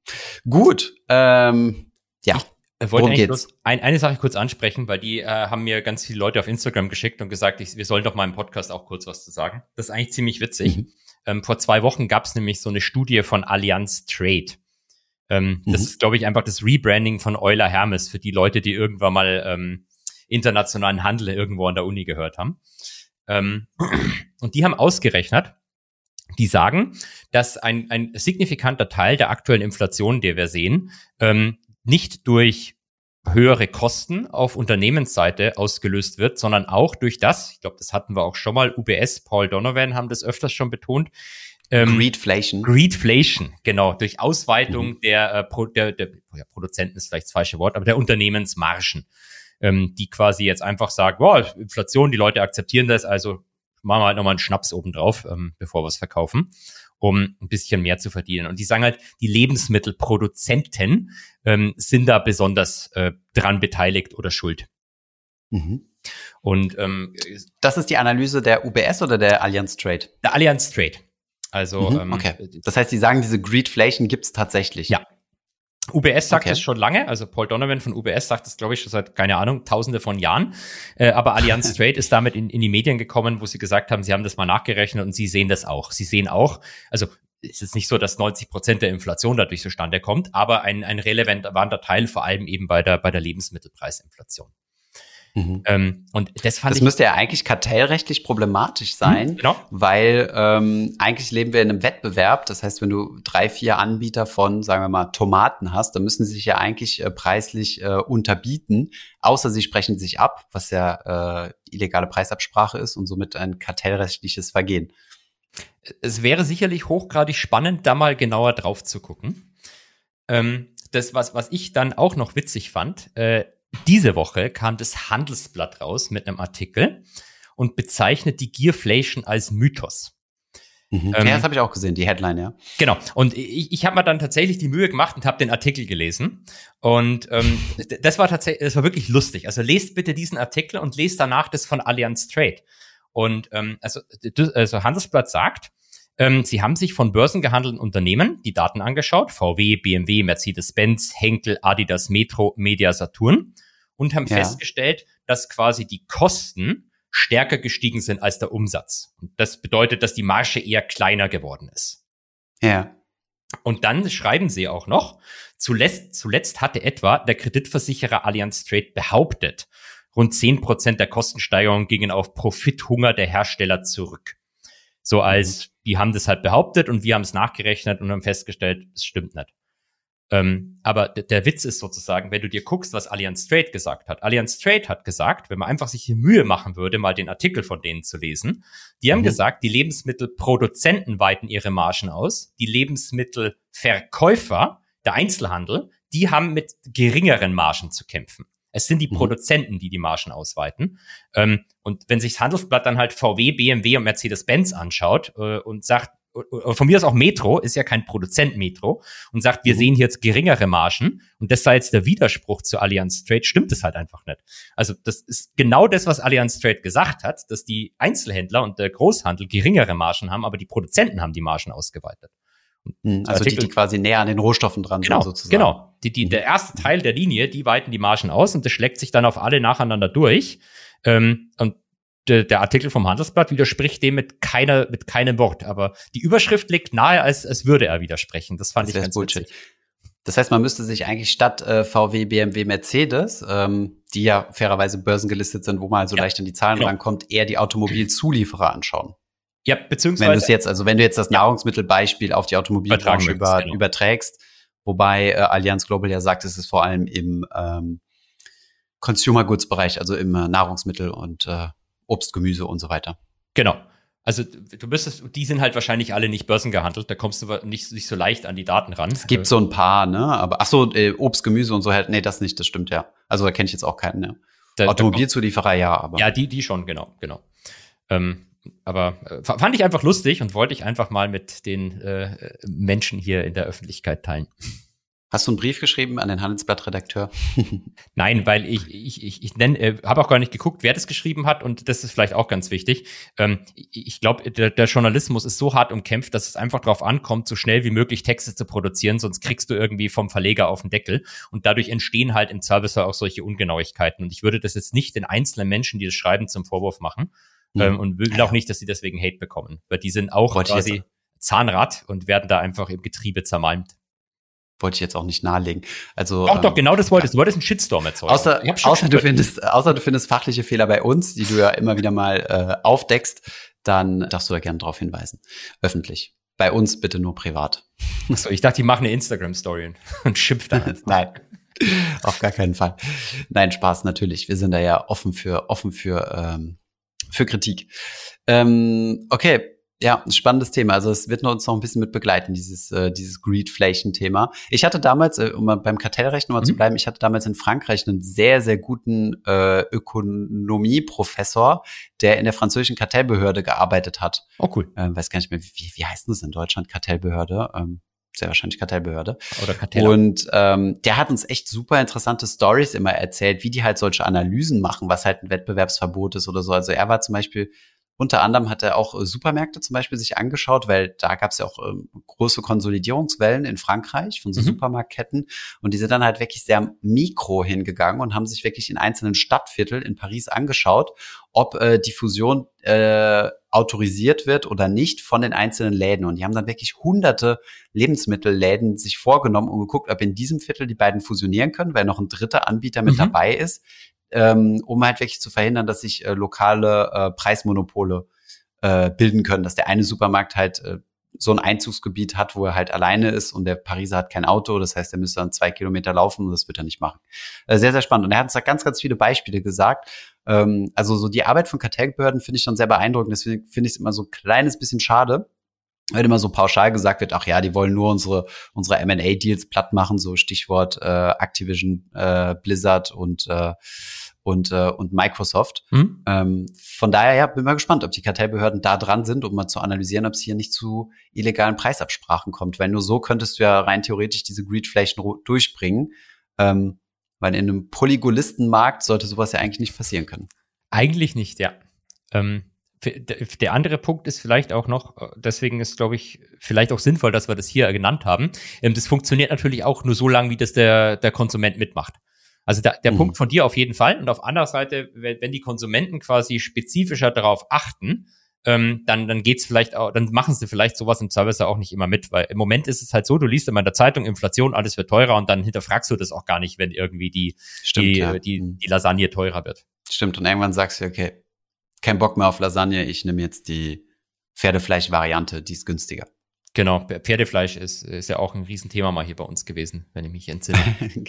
Gut, ähm, ja. Ich wollte eigentlich bloß ein, eine Sache kurz ansprechen, weil die äh, haben mir ganz viele Leute auf Instagram geschickt und gesagt, ich, wir sollen doch mal im Podcast auch kurz was zu sagen. Das ist eigentlich ziemlich witzig. Mhm. Ähm, vor zwei Wochen gab es nämlich so eine Studie von Allianz Trade. Ähm, mhm. Das ist, glaube ich, einfach das Rebranding von Euler Hermes für die Leute, die irgendwann mal ähm, internationalen Handel irgendwo an der Uni gehört haben. Ähm, und die haben ausgerechnet, die sagen, dass ein, ein signifikanter Teil der aktuellen Inflation, die wir sehen, ähm, nicht durch höhere Kosten auf Unternehmensseite ausgelöst wird, sondern auch durch das, ich glaube, das hatten wir auch schon mal, U B S, Paul Donovan haben das öfters schon betont, ähm, Greedflation. Greedflation, genau, durch Ausweitung mhm. der, äh, Pro, der, der ja, Produzenten ist vielleicht das falsche Wort, aber der Unternehmensmargen, ähm, die quasi jetzt einfach sagen, boah, Inflation, die Leute akzeptieren das, also machen wir halt nochmal einen Schnaps obendrauf, ähm, bevor wir es verkaufen, um ein bisschen mehr zu verdienen. Und die sagen halt, die Lebensmittelproduzenten ähm, sind da besonders äh, dran beteiligt oder schuld. Mhm. Und ähm, das ist die Analyse der U B S oder der Allianz Trade? Der Allianz Trade. Also mhm, okay. Ähm, das heißt, die sagen, diese Greedflation gibt's tatsächlich. Ja. U B S sagt okay. es schon lange, also Paul Donovan von U B S sagt es, glaube ich, schon seit, keine Ahnung, tausende von Jahren. Äh, aber Allianz Trade ist damit in, in die Medien gekommen, wo sie gesagt haben, sie haben das mal nachgerechnet und sie sehen das auch. Sie sehen auch, also es ist nicht so, dass neunzig Prozent der Inflation dadurch zustande kommt, aber ein, ein relevanter Teil, vor allem eben bei der, bei der Lebensmittelpreisinflation. Mhm. Ähm, und das fand das ich. Das müsste ja eigentlich kartellrechtlich problematisch sein, mhm, genau. weil ähm, eigentlich leben wir in einem Wettbewerb. Das heißt, wenn du drei, vier Anbieter von, sagen wir mal, Tomaten hast, dann müssen sie sich ja eigentlich äh, preislich äh, unterbieten, außer sie sprechen sich ab, was ja äh, illegale Preisabsprache ist und somit ein kartellrechtliches Vergehen. Es wäre sicherlich hochgradig spannend, da mal genauer drauf zu gucken. Ähm, das, was, was ich dann auch noch witzig fand, äh, diese Woche kam das Handelsblatt raus mit einem Artikel und bezeichnet die Gearflation als Mythos. Mhm. Ähm, ja, das habe ich auch gesehen, die Headline, ja. Genau. Und ich, ich habe mir dann tatsächlich die Mühe gemacht und habe den Artikel gelesen. Und ähm, das war tatsächlich, das war wirklich lustig. Also lest bitte diesen Artikel und lest danach das von Allianz Trade. Und ähm, also, also Handelsblatt sagt, ähm, sie haben sich von börsengehandelten Unternehmen die Daten angeschaut, V W, B M W, Mercedes-Benz, Henkel, Adidas, Metro, Media, Saturn, und haben ja. festgestellt, dass quasi die Kosten stärker gestiegen sind als der Umsatz. Und das bedeutet, dass die Marge eher kleiner geworden ist. Ja. Und dann schreiben sie auch noch, zuletzt, zuletzt hatte etwa der Kreditversicherer Allianz Trade behauptet, rund zehn Prozent der Kostensteigerung gingen auf Profithunger der Hersteller zurück. So als, die haben das halt behauptet und wir haben es nachgerechnet und haben festgestellt, es stimmt nicht. Ähm, aber d- der Witz ist sozusagen, wenn du dir guckst, was Allianz Trade gesagt hat. Allianz Trade hat gesagt, wenn man einfach sich die Mühe machen würde, mal den Artikel von denen zu lesen, die haben mhm. gesagt, die Lebensmittelproduzenten weiten ihre Margen aus, die Lebensmittelverkäufer, der Einzelhandel, die haben mit geringeren Margen zu kämpfen. Es sind die mhm. Produzenten, die die Margen ausweiten. Ähm, und wenn sich das Handelsblatt dann halt V W, B M W und Mercedes-Benz anschaut äh, und sagt, von mir aus auch Metro, ist ja kein Produzent Metro, und sagt, wir mhm. sehen hier jetzt geringere Margen und das sei jetzt der Widerspruch zu Allianz Trade, stimmt es halt einfach nicht. Also das ist genau das, was Allianz Trade gesagt hat, dass die Einzelhändler und der Großhandel geringere Margen haben, aber die Produzenten haben die Margen ausgeweitet. Mhm, also Artikel, die, die quasi näher an den Rohstoffen dran genau, sind sozusagen. Genau, die, die, mhm. der erste Teil der Linie, die weiten die Margen aus und das schlägt sich dann auf alle nacheinander durch. Ähm, und der, der Artikel vom Handelsblatt widerspricht dem mit keiner, mit keinem Wort. Aber die Überschrift liegt nahe, als, als würde er widersprechen. Das fand das ich ganz Bullshit. witzig. Das heißt, man müsste sich eigentlich statt äh, V W, B M W, Mercedes, ähm, die ja fairerweise börsengelistet sind, wo man halt so ja, leicht an die Zahlen genau. rankommt, eher die Automobilzulieferer anschauen. Ja, beziehungsweise. Wenn du es jetzt, also wenn du jetzt das ja. Nahrungsmittelbeispiel auf die Automobilbranche über, genau. überträgst, wobei äh, Allianz Global ja sagt, es ist vor allem im ähm, Consumer Goods Bereich, also im äh, Nahrungsmittel und äh, Obst, Gemüse und so weiter. Genau. Also du müsstest, die sind halt wahrscheinlich alle nicht börsengehandelt, da kommst du nicht, nicht so leicht an die Daten ran. Es gibt so ein paar, ne? Aber ach so, äh, Obst, Gemüse und so halt, nee, das nicht, das stimmt ja. Also da kenne ich jetzt auch keinen, ne? Da, Automobilzulieferer, ja, aber. Ja, die, die schon, genau, genau. Ähm, aber äh, fand ich einfach lustig und wollte ich einfach mal mit den äh, Menschen hier in der Öffentlichkeit teilen. Hast du einen Brief geschrieben an den Handelsblatt-Redakteur? Nein, weil ich ich ich, ich nenne, äh, habe auch gar nicht geguckt, wer das geschrieben hat, und das ist vielleicht auch ganz wichtig. Ähm, ich glaube, der, der Journalismus ist so hart umkämpft, dass es einfach darauf ankommt, so schnell wie möglich Texte zu produzieren, sonst kriegst du irgendwie vom Verleger auf den Deckel, und dadurch entstehen halt im Service auch solche Ungenauigkeiten. Und ich würde das jetzt nicht den einzelnen Menschen, die das schreiben, zum Vorwurf machen, mhm. ähm, und will auch nicht, dass sie deswegen Hate bekommen, weil die sind auch Wollte quasi Zahnrad und werden da einfach im Getriebe zermalmt. Wollte ich jetzt auch nicht nahelegen. Also doch, ähm, doch, genau das wolltest du. Du wolltest einen Shitstorm erzeugen. Außer, außer du findest, außer du findest fachliche Fehler bei uns, die du ja immer wieder mal äh, aufdeckst, dann darfst du da gerne drauf hinweisen. Öffentlich. Bei uns bitte nur privat. Achso, ich dachte, die machen eine Instagram-Story und schimpft dann. Nein, auf gar keinen Fall. Nein, Spaß, natürlich. Wir sind da ja offen für, offen für, ähm, für Kritik. Ähm, okay. Ja, ein spannendes Thema. Also es wird uns noch ein bisschen mit begleiten, dieses äh, dieses Greedflation-Thema. Ich hatte damals, äh, um mal beim Kartellrecht nochmal mhm. zu bleiben, ich hatte damals in Frankreich einen sehr, sehr guten äh, Ökonomieprofessor, der in der französischen Kartellbehörde gearbeitet hat. Oh, cool. Ähm, weiß gar nicht mehr, wie, wie heißt das in Deutschland? Kartellbehörde? Ähm, sehr wahrscheinlich Kartellbehörde. Oder Karteller. Und ähm, der hat uns echt super interessante Stories immer erzählt, wie die halt solche Analysen machen, was halt ein Wettbewerbsverbot ist oder so. Also er war zum Beispiel Unter anderem hat er auch äh, Supermärkte zum Beispiel sich angeschaut, weil da gab es ja auch ähm, große Konsolidierungswellen in Frankreich von so mhm. Supermarktketten. Und die sind dann halt wirklich sehr mikro hingegangen und haben sich wirklich in einzelnen Stadtvierteln in Paris angeschaut, ob äh, die Fusion äh, autorisiert wird oder nicht von den einzelnen Läden. Und die haben dann wirklich hunderte Lebensmittelläden sich vorgenommen und geguckt, ob in diesem Viertel die beiden fusionieren können, weil noch ein dritter Anbieter mit mhm. dabei ist. Ähm, um halt wirklich zu verhindern, dass sich äh, lokale äh, Preismonopole äh, bilden können, dass der eine Supermarkt halt äh, so ein Einzugsgebiet hat, wo er halt alleine ist und der Pariser hat kein Auto, das heißt, er müsste dann zwei Kilometer laufen und das wird er nicht machen. Äh, sehr, sehr spannend. Und er hat uns da ganz, ganz viele Beispiele gesagt. Ähm, also so die Arbeit von Kartellbehörden finde ich schon sehr beeindruckend, deswegen finde ich es immer so ein kleines bisschen schade, wenn immer so pauschal gesagt wird, ach ja, die wollen nur unsere unsere M and A-Deals platt machen, so Stichwort äh, Activision, äh, Blizzard und äh, und äh, und Microsoft. Mhm. Ähm, von daher, ja, bin mal gespannt, ob die Kartellbehörden da dran sind, um mal zu analysieren, ob es hier nicht zu illegalen Preisabsprachen kommt. Weil nur so könntest du ja rein theoretisch diese Greedflation durchbringen. Ähm, weil in einem Polygolistenmarkt sollte sowas ja eigentlich nicht passieren können. Eigentlich nicht, ja. Ähm Der andere Punkt ist vielleicht auch noch, deswegen ist, glaube ich, vielleicht auch sinnvoll, dass wir das hier genannt haben. Das funktioniert natürlich auch nur so lange, wie das der, der Konsument mitmacht. Also der, der mhm. Punkt von dir auf jeden Fall. Und auf anderer Seite, wenn, wenn die Konsumenten quasi spezifischer darauf achten, ähm, dann, dann geht's vielleicht auch, dann machen sie vielleicht sowas im Service auch nicht immer mit, weil im Moment ist es halt so, du liest immer in der Zeitung Inflation, alles wird teurer und dann hinterfragst du das auch gar nicht, wenn irgendwie die, Stimmt, die, ja. die, die Lasagne teurer wird. Stimmt. Und irgendwann sagst du, okay, kein Bock mehr auf Lasagne, ich nehme jetzt die Pferdefleisch-Variante, die ist günstiger. Genau, Pferdefleisch ist, ist ja auch ein Riesenthema mal hier bei uns gewesen, wenn ich mich entsinne.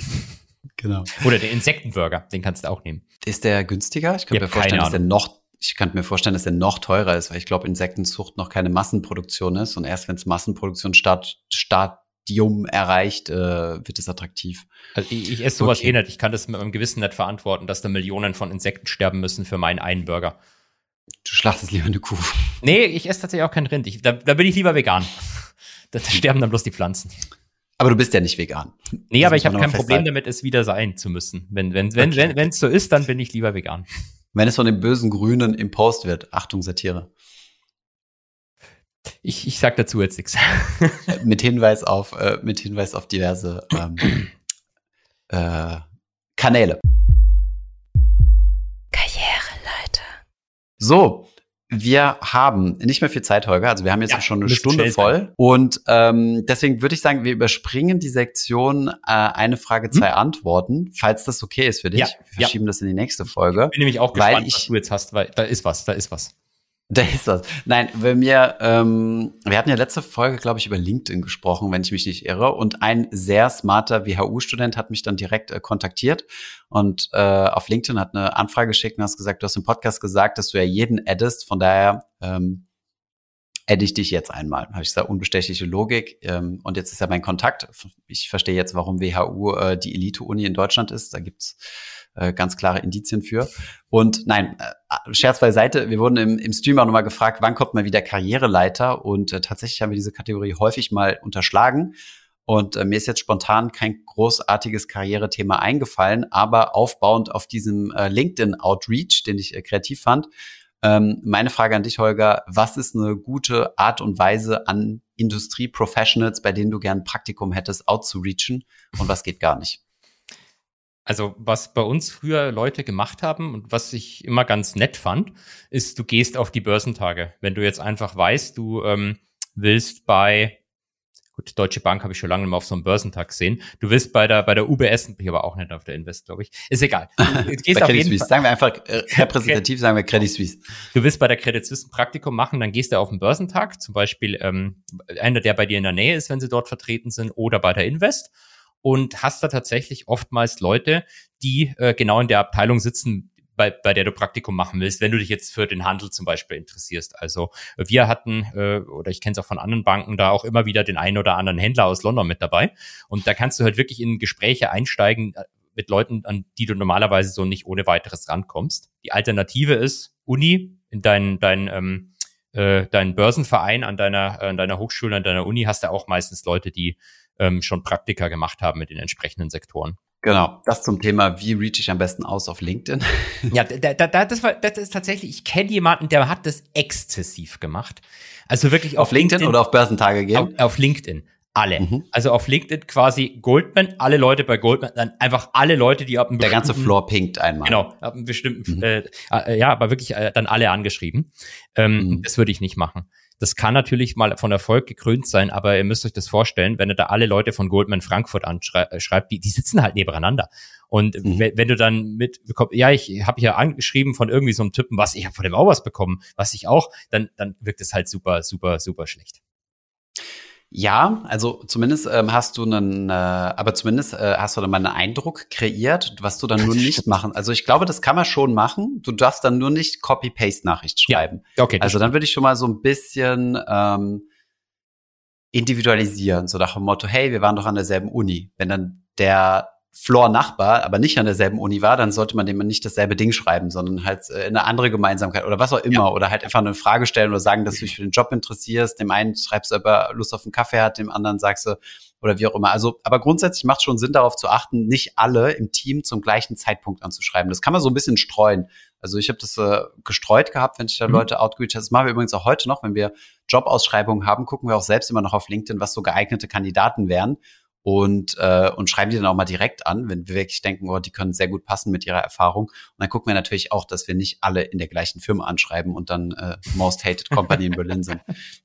Genau. Oder der Insektenburger, den kannst du auch nehmen. Ist der günstiger? Ich könnte mir vorstellen, dass der noch, ich könnte mir vorstellen, dass der noch teurer ist, weil ich glaube, Insektenzucht noch keine Massenproduktion ist und erst wenn es Massenproduktion start, Stadium erreicht, äh, wird es attraktiv. Also ich, ich esse sowas okay. eh nicht. Ich kann das mit meinem Gewissen nicht verantworten, dass da Millionen von Insekten sterben müssen für meinen einen Burger. Du schlachtest lieber eine Kuh. Nee, ich esse tatsächlich auch kein Rind. Ich, da, da bin ich lieber vegan. Da sterben dann bloß die Pflanzen. Aber du bist ja nicht vegan. Nee, das aber ich habe kein Problem damit, es wieder sein zu müssen. Wenn wenn wenn okay. wenn wenn es so ist, dann bin ich lieber vegan. Wenn es von den bösen Grünen im Post wird, Achtung, Satire. Ich, ich sag dazu jetzt nichts. Mit Hinweis auf äh, mit Hinweis auf diverse ähm, äh, Kanäle. Karriereleiter. So, wir haben nicht mehr viel Zeit, Holger. Also wir haben jetzt ja, schon eine Stunde voll. Und ähm, deswegen würde ich sagen, wir überspringen die Sektion äh, eine Frage, zwei hm? Antworten, falls das okay ist für dich. Ja, wir verschieben ja. das in die nächste Folge. Ich bin nämlich auch gespannt, ich, was du jetzt hast, weil da ist was, da ist was. Da ist was. Nein, bei mir, ähm, wir hatten ja letzte Folge, glaube ich, über LinkedIn gesprochen, wenn ich mich nicht irre. Und ein sehr smarter W H U-Student hat mich dann direkt äh, kontaktiert und äh, auf LinkedIn hat eine Anfrage geschickt und hast gesagt, du hast im Podcast gesagt, dass du ja jeden addest. Von daher ähm, adde ich dich jetzt einmal. Habe ich gesagt, unbestechliche Logik. Ähm, und jetzt ist ja mein Kontakt. Ich verstehe jetzt, warum W H U äh, die Elite-Uni in Deutschland ist. Da gibt's äh, ganz klare Indizien für. Und nein, äh, Scherz beiseite, wir wurden im, im Stream auch nochmal gefragt, wann kommt mal wieder Karriereleiter? Und äh, tatsächlich haben wir diese Kategorie häufig mal unterschlagen. Und äh, mir ist jetzt spontan kein großartiges Karrierethema eingefallen, aber aufbauend auf diesem äh, LinkedIn-Outreach, den ich äh, kreativ fand, ähm, meine Frage an dich, Holger, was ist eine gute Art und Weise an Industrie-Professionals, bei denen du gern ein Praktikum hättest, outzureachen und was geht gar nicht? Also was bei uns früher Leute gemacht haben und was ich immer ganz nett fand, ist, du gehst auf die Börsentage. Wenn du jetzt einfach weißt, du ähm, willst bei Gut, Deutsche Bank habe ich schon lange mal auf so einem Börsentag gesehen. Du willst bei der bei der U B S, bin ich aber auch nicht auf der Invest, glaube ich. Ist egal. Du gehst bei Credit Suisse, sagen wir einfach äh, repräsentativ, sagen wir Credit Suisse. Du willst bei der Credit Suisse ein Praktikum machen, dann gehst du auf den Börsentag, zum Beispiel ähm, einer, der bei dir in der Nähe ist, wenn sie dort vertreten sind, oder bei der Invest, und hast da tatsächlich oftmals Leute, die äh, genau in der Abteilung sitzen, bei, bei der du Praktikum machen willst, wenn du dich jetzt für den Handel zum Beispiel interessierst. Also wir hatten, äh, oder ich kenne es auch von anderen Banken, da auch immer wieder den einen oder anderen Händler aus London mit dabei. Und da kannst du halt wirklich in Gespräche einsteigen mit Leuten, an die du normalerweise so nicht ohne weiteres rankommst. Die Alternative ist Uni, in deinen, dein, ähm, äh, deinen Börsenverein an deiner, an deiner Hochschule, an deiner Uni hast du auch meistens Leute, die ähm, schon Praktika gemacht haben mit den entsprechenden Sektoren. Genau, das zum Thema, wie reach ich am besten aus auf LinkedIn? Ja, da, da, da, das, war, das ist tatsächlich, ich kenne jemanden, der hat das exzessiv gemacht. Also wirklich auf, auf LinkedIn, LinkedIn oder auf Börsentage gehen? Auf, auf LinkedIn, alle. Mhm. Also auf LinkedIn quasi Goldman, alle Leute bei Goldman, dann einfach alle Leute, die ab einem Der ganze Floor pinkt einmal. Genau, ab einem bestimmten, mhm. äh, äh, ja, aber wirklich äh, dann alle angeschrieben. Ähm, mhm. Das würde ich nicht machen. Das kann natürlich mal von Erfolg gekrönt sein, aber ihr müsst euch das vorstellen, wenn ihr da alle Leute von Goldman Frankfurt anschreibt, die, die sitzen halt nebeneinander. Und mhm. wenn, wenn du dann mit, ja, ich habe hier angeschrieben von irgendwie so einem Typen, was, ich habe von dem auch was bekommen, was ich auch, dann, dann wirkt es halt super, super, super schlecht. Ja, also zumindest ähm, hast du einen, äh, aber zumindest äh, hast du dann mal einen Eindruck kreiert, was du dann nur nicht machen. Also ich glaube, das kann man schon machen. Du darfst dann nur nicht Copy-Paste-Nachricht schreiben. Ja, okay. Also dann würde ich schon mal so ein bisschen ähm, individualisieren, so nach dem Motto, hey, wir waren doch an derselben Uni. Wenn dann der Floor-Nachbar aber nicht an derselben Uni war, dann sollte man dem nicht dasselbe Ding schreiben, sondern halt äh, eine andere Gemeinsamkeit oder was auch immer. Ja. Oder halt einfach eine Frage stellen oder sagen, dass du dich für den Job interessierst. Dem einen schreibst du, ob er Lust auf einen Kaffee hat, dem anderen sagst du, oder wie auch immer. Also, aber grundsätzlich macht es schon Sinn, darauf zu achten, nicht alle im Team zum gleichen Zeitpunkt anzuschreiben. Das kann man so ein bisschen streuen. Also ich habe das äh, gestreut gehabt, wenn ich da mhm. Leute outreach habe. Das machen wir übrigens auch heute noch, wenn wir Jobausschreibungen haben, gucken wir auch selbst immer noch auf LinkedIn, was so geeignete Kandidaten wären. Und, äh, und schreiben die dann auch mal direkt an, wenn wir wirklich denken, oh, die können sehr gut passen mit ihrer Erfahrung. Und dann gucken wir natürlich auch, dass wir nicht alle in der gleichen Firma anschreiben und dann äh, Most Hated Company in Berlin sind.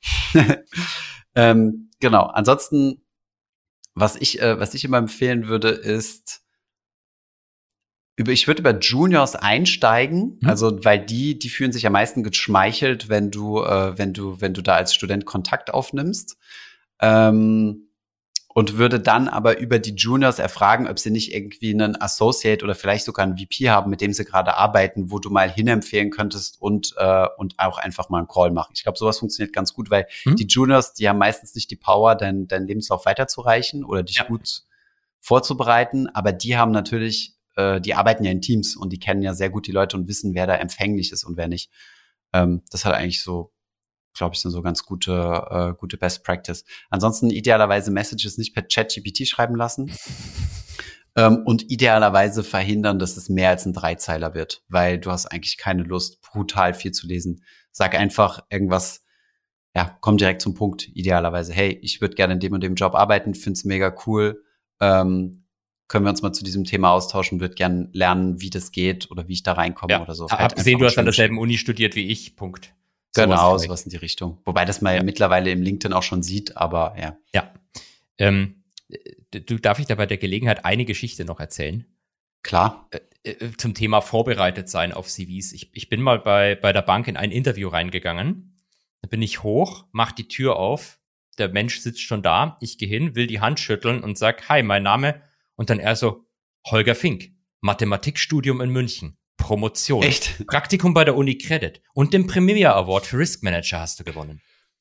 ähm, genau. Ansonsten, was ich, äh, was ich immer empfehlen würde, ist, über, ich würde über Juniors einsteigen, mhm. also weil die, die fühlen sich am meisten geschmeichelt, wenn du, äh, wenn du, wenn du da als Student Kontakt aufnimmst. Ähm, Und würde dann aber über die Juniors erfragen, ob sie nicht irgendwie einen Associate oder vielleicht sogar einen V P haben, mit dem sie gerade arbeiten, wo du mal hinempfehlen könntest und äh, und auch einfach mal einen Call machen. Ich glaube, sowas funktioniert ganz gut, weil hm. die Juniors, die haben meistens nicht die Power, deinen dein Lebenslauf weiterzureichen oder dich ja. gut vorzubereiten, aber die haben natürlich, äh, die arbeiten ja in Teams und die kennen ja sehr gut die Leute und wissen, wer da empfänglich ist und wer nicht. Ähm, das hat eigentlich so, glaube ich, sind so ganz gute äh, gute Best Practice. Ansonsten idealerweise Messages nicht per ChatGPT schreiben lassen ähm, und idealerweise verhindern, dass es mehr als ein Dreizeiler wird, weil du hast eigentlich keine Lust, brutal viel zu lesen. Sag einfach irgendwas, ja, komm direkt zum Punkt, idealerweise. Hey, ich würde gerne in dem und dem Job arbeiten, find's mega cool. Ähm, können wir uns mal zu diesem Thema austauschen, würde gerne lernen, wie das geht oder wie ich da reinkomme ja. oder so. Hab halt gesehen, du hast an derselben Uni studiert wie ich, Punkt. Genau, sowas, sowas in die Richtung. Wobei das man ja mittlerweile im LinkedIn auch schon sieht, aber ja. Ja. Ähm, du, darf ich da bei der Gelegenheit eine Geschichte noch erzählen? Klar. Äh, zum Thema vorbereitet sein auf C Vs. Ich, ich bin mal bei, bei der Bank in ein Interview reingegangen. Da bin ich hoch, mach die Tür auf. Der Mensch sitzt schon da. Ich gehe hin, will die Hand schütteln und sag, hi, mein Name. Und dann er so, Holger Fink, Mathematikstudium in München. Promotion. Echt? Praktikum bei der Uni Credit und den Premier Award für Risk Manager hast du gewonnen.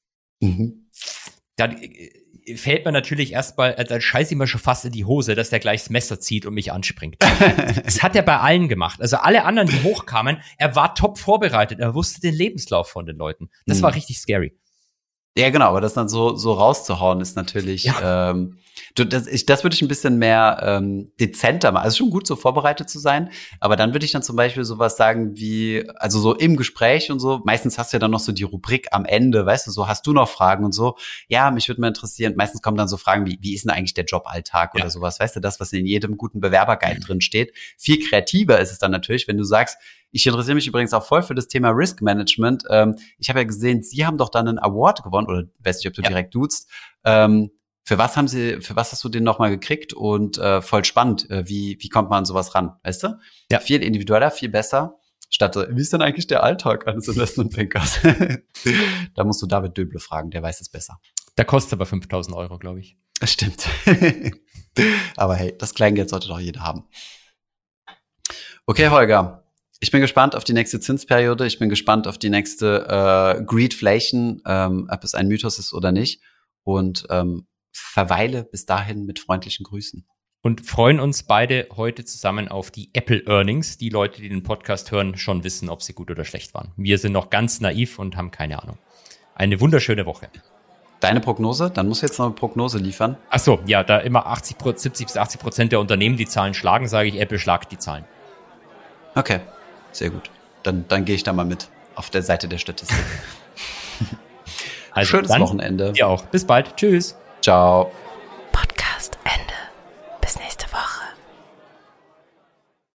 Mhm. Dann äh, fällt mir natürlich erstmal, äh, dann scheiße ich mir schon fast in die Hose, dass der gleich das Messer zieht und mich anspringt. Das hat er bei allen gemacht. Also alle anderen, die hochkamen, er war top vorbereitet. Er wusste den Lebenslauf von den Leuten. Das Mhm. war richtig scary. Ja, genau, aber das dann so so rauszuhauen ist natürlich, Ja. ähm, du, das, ich, das würde ich ein bisschen mehr ähm, dezenter machen. Also schon gut, so vorbereitet zu sein, aber dann würde ich dann zum Beispiel sowas sagen wie, also so im Gespräch und so, meistens hast du ja dann noch so die Rubrik am Ende, weißt du, so, hast du noch Fragen und so, ja, mich würde mal interessieren, meistens kommen dann so Fragen wie, wie ist denn eigentlich der Joballtag Ja. oder sowas, weißt du, das, was in jedem guten Bewerberguide drin steht. Viel kreativer ist es dann natürlich, wenn du sagst, ich interessiere mich übrigens auch voll für das Thema Risk Management. Ähm, ich habe ja gesehen, Sie haben doch dann einen Award gewonnen, oder weiß nicht, ob du Ja. direkt duzt. Ähm, für was haben Sie, für was hast du den nochmal gekriegt? Und äh, voll spannend, äh, wie wie kommt man an sowas ran, weißt du? Ja. Viel individueller, viel besser. Statt so, wie ist denn eigentlich der Alltag eines Investmentbankers? Da musst du David Döble fragen, der weiß es besser. Da kostet aber fünftausend Euro, glaube ich. Das stimmt. Aber hey, das Kleingeld sollte doch jeder haben. Okay, Holger. Ich bin gespannt auf die nächste Zinsperiode. Ich bin gespannt auf die nächste äh, Greedflation, ähm, ob es ein Mythos ist oder nicht. Und ähm, verweile bis dahin mit freundlichen Grüßen. Und freuen uns beide heute zusammen auf die Apple Earnings. Die Leute, die den Podcast hören, schon wissen, ob sie gut oder schlecht waren. Wir sind noch ganz naiv und haben keine Ahnung. Eine wunderschöne Woche. Deine Prognose? Dann musst du jetzt noch eine Prognose liefern. Ach so, ja, da immer achtzig, siebzig bis achtzig Prozent der Unternehmen die Zahlen schlagen, sage ich, Apple schlagt die Zahlen. Okay, sehr gut. Dann, dann gehe ich da mal mit auf der Seite der Statistik. Also Schönes dann, Wochenende. Dir auch. Bis bald. Tschüss. Ciao.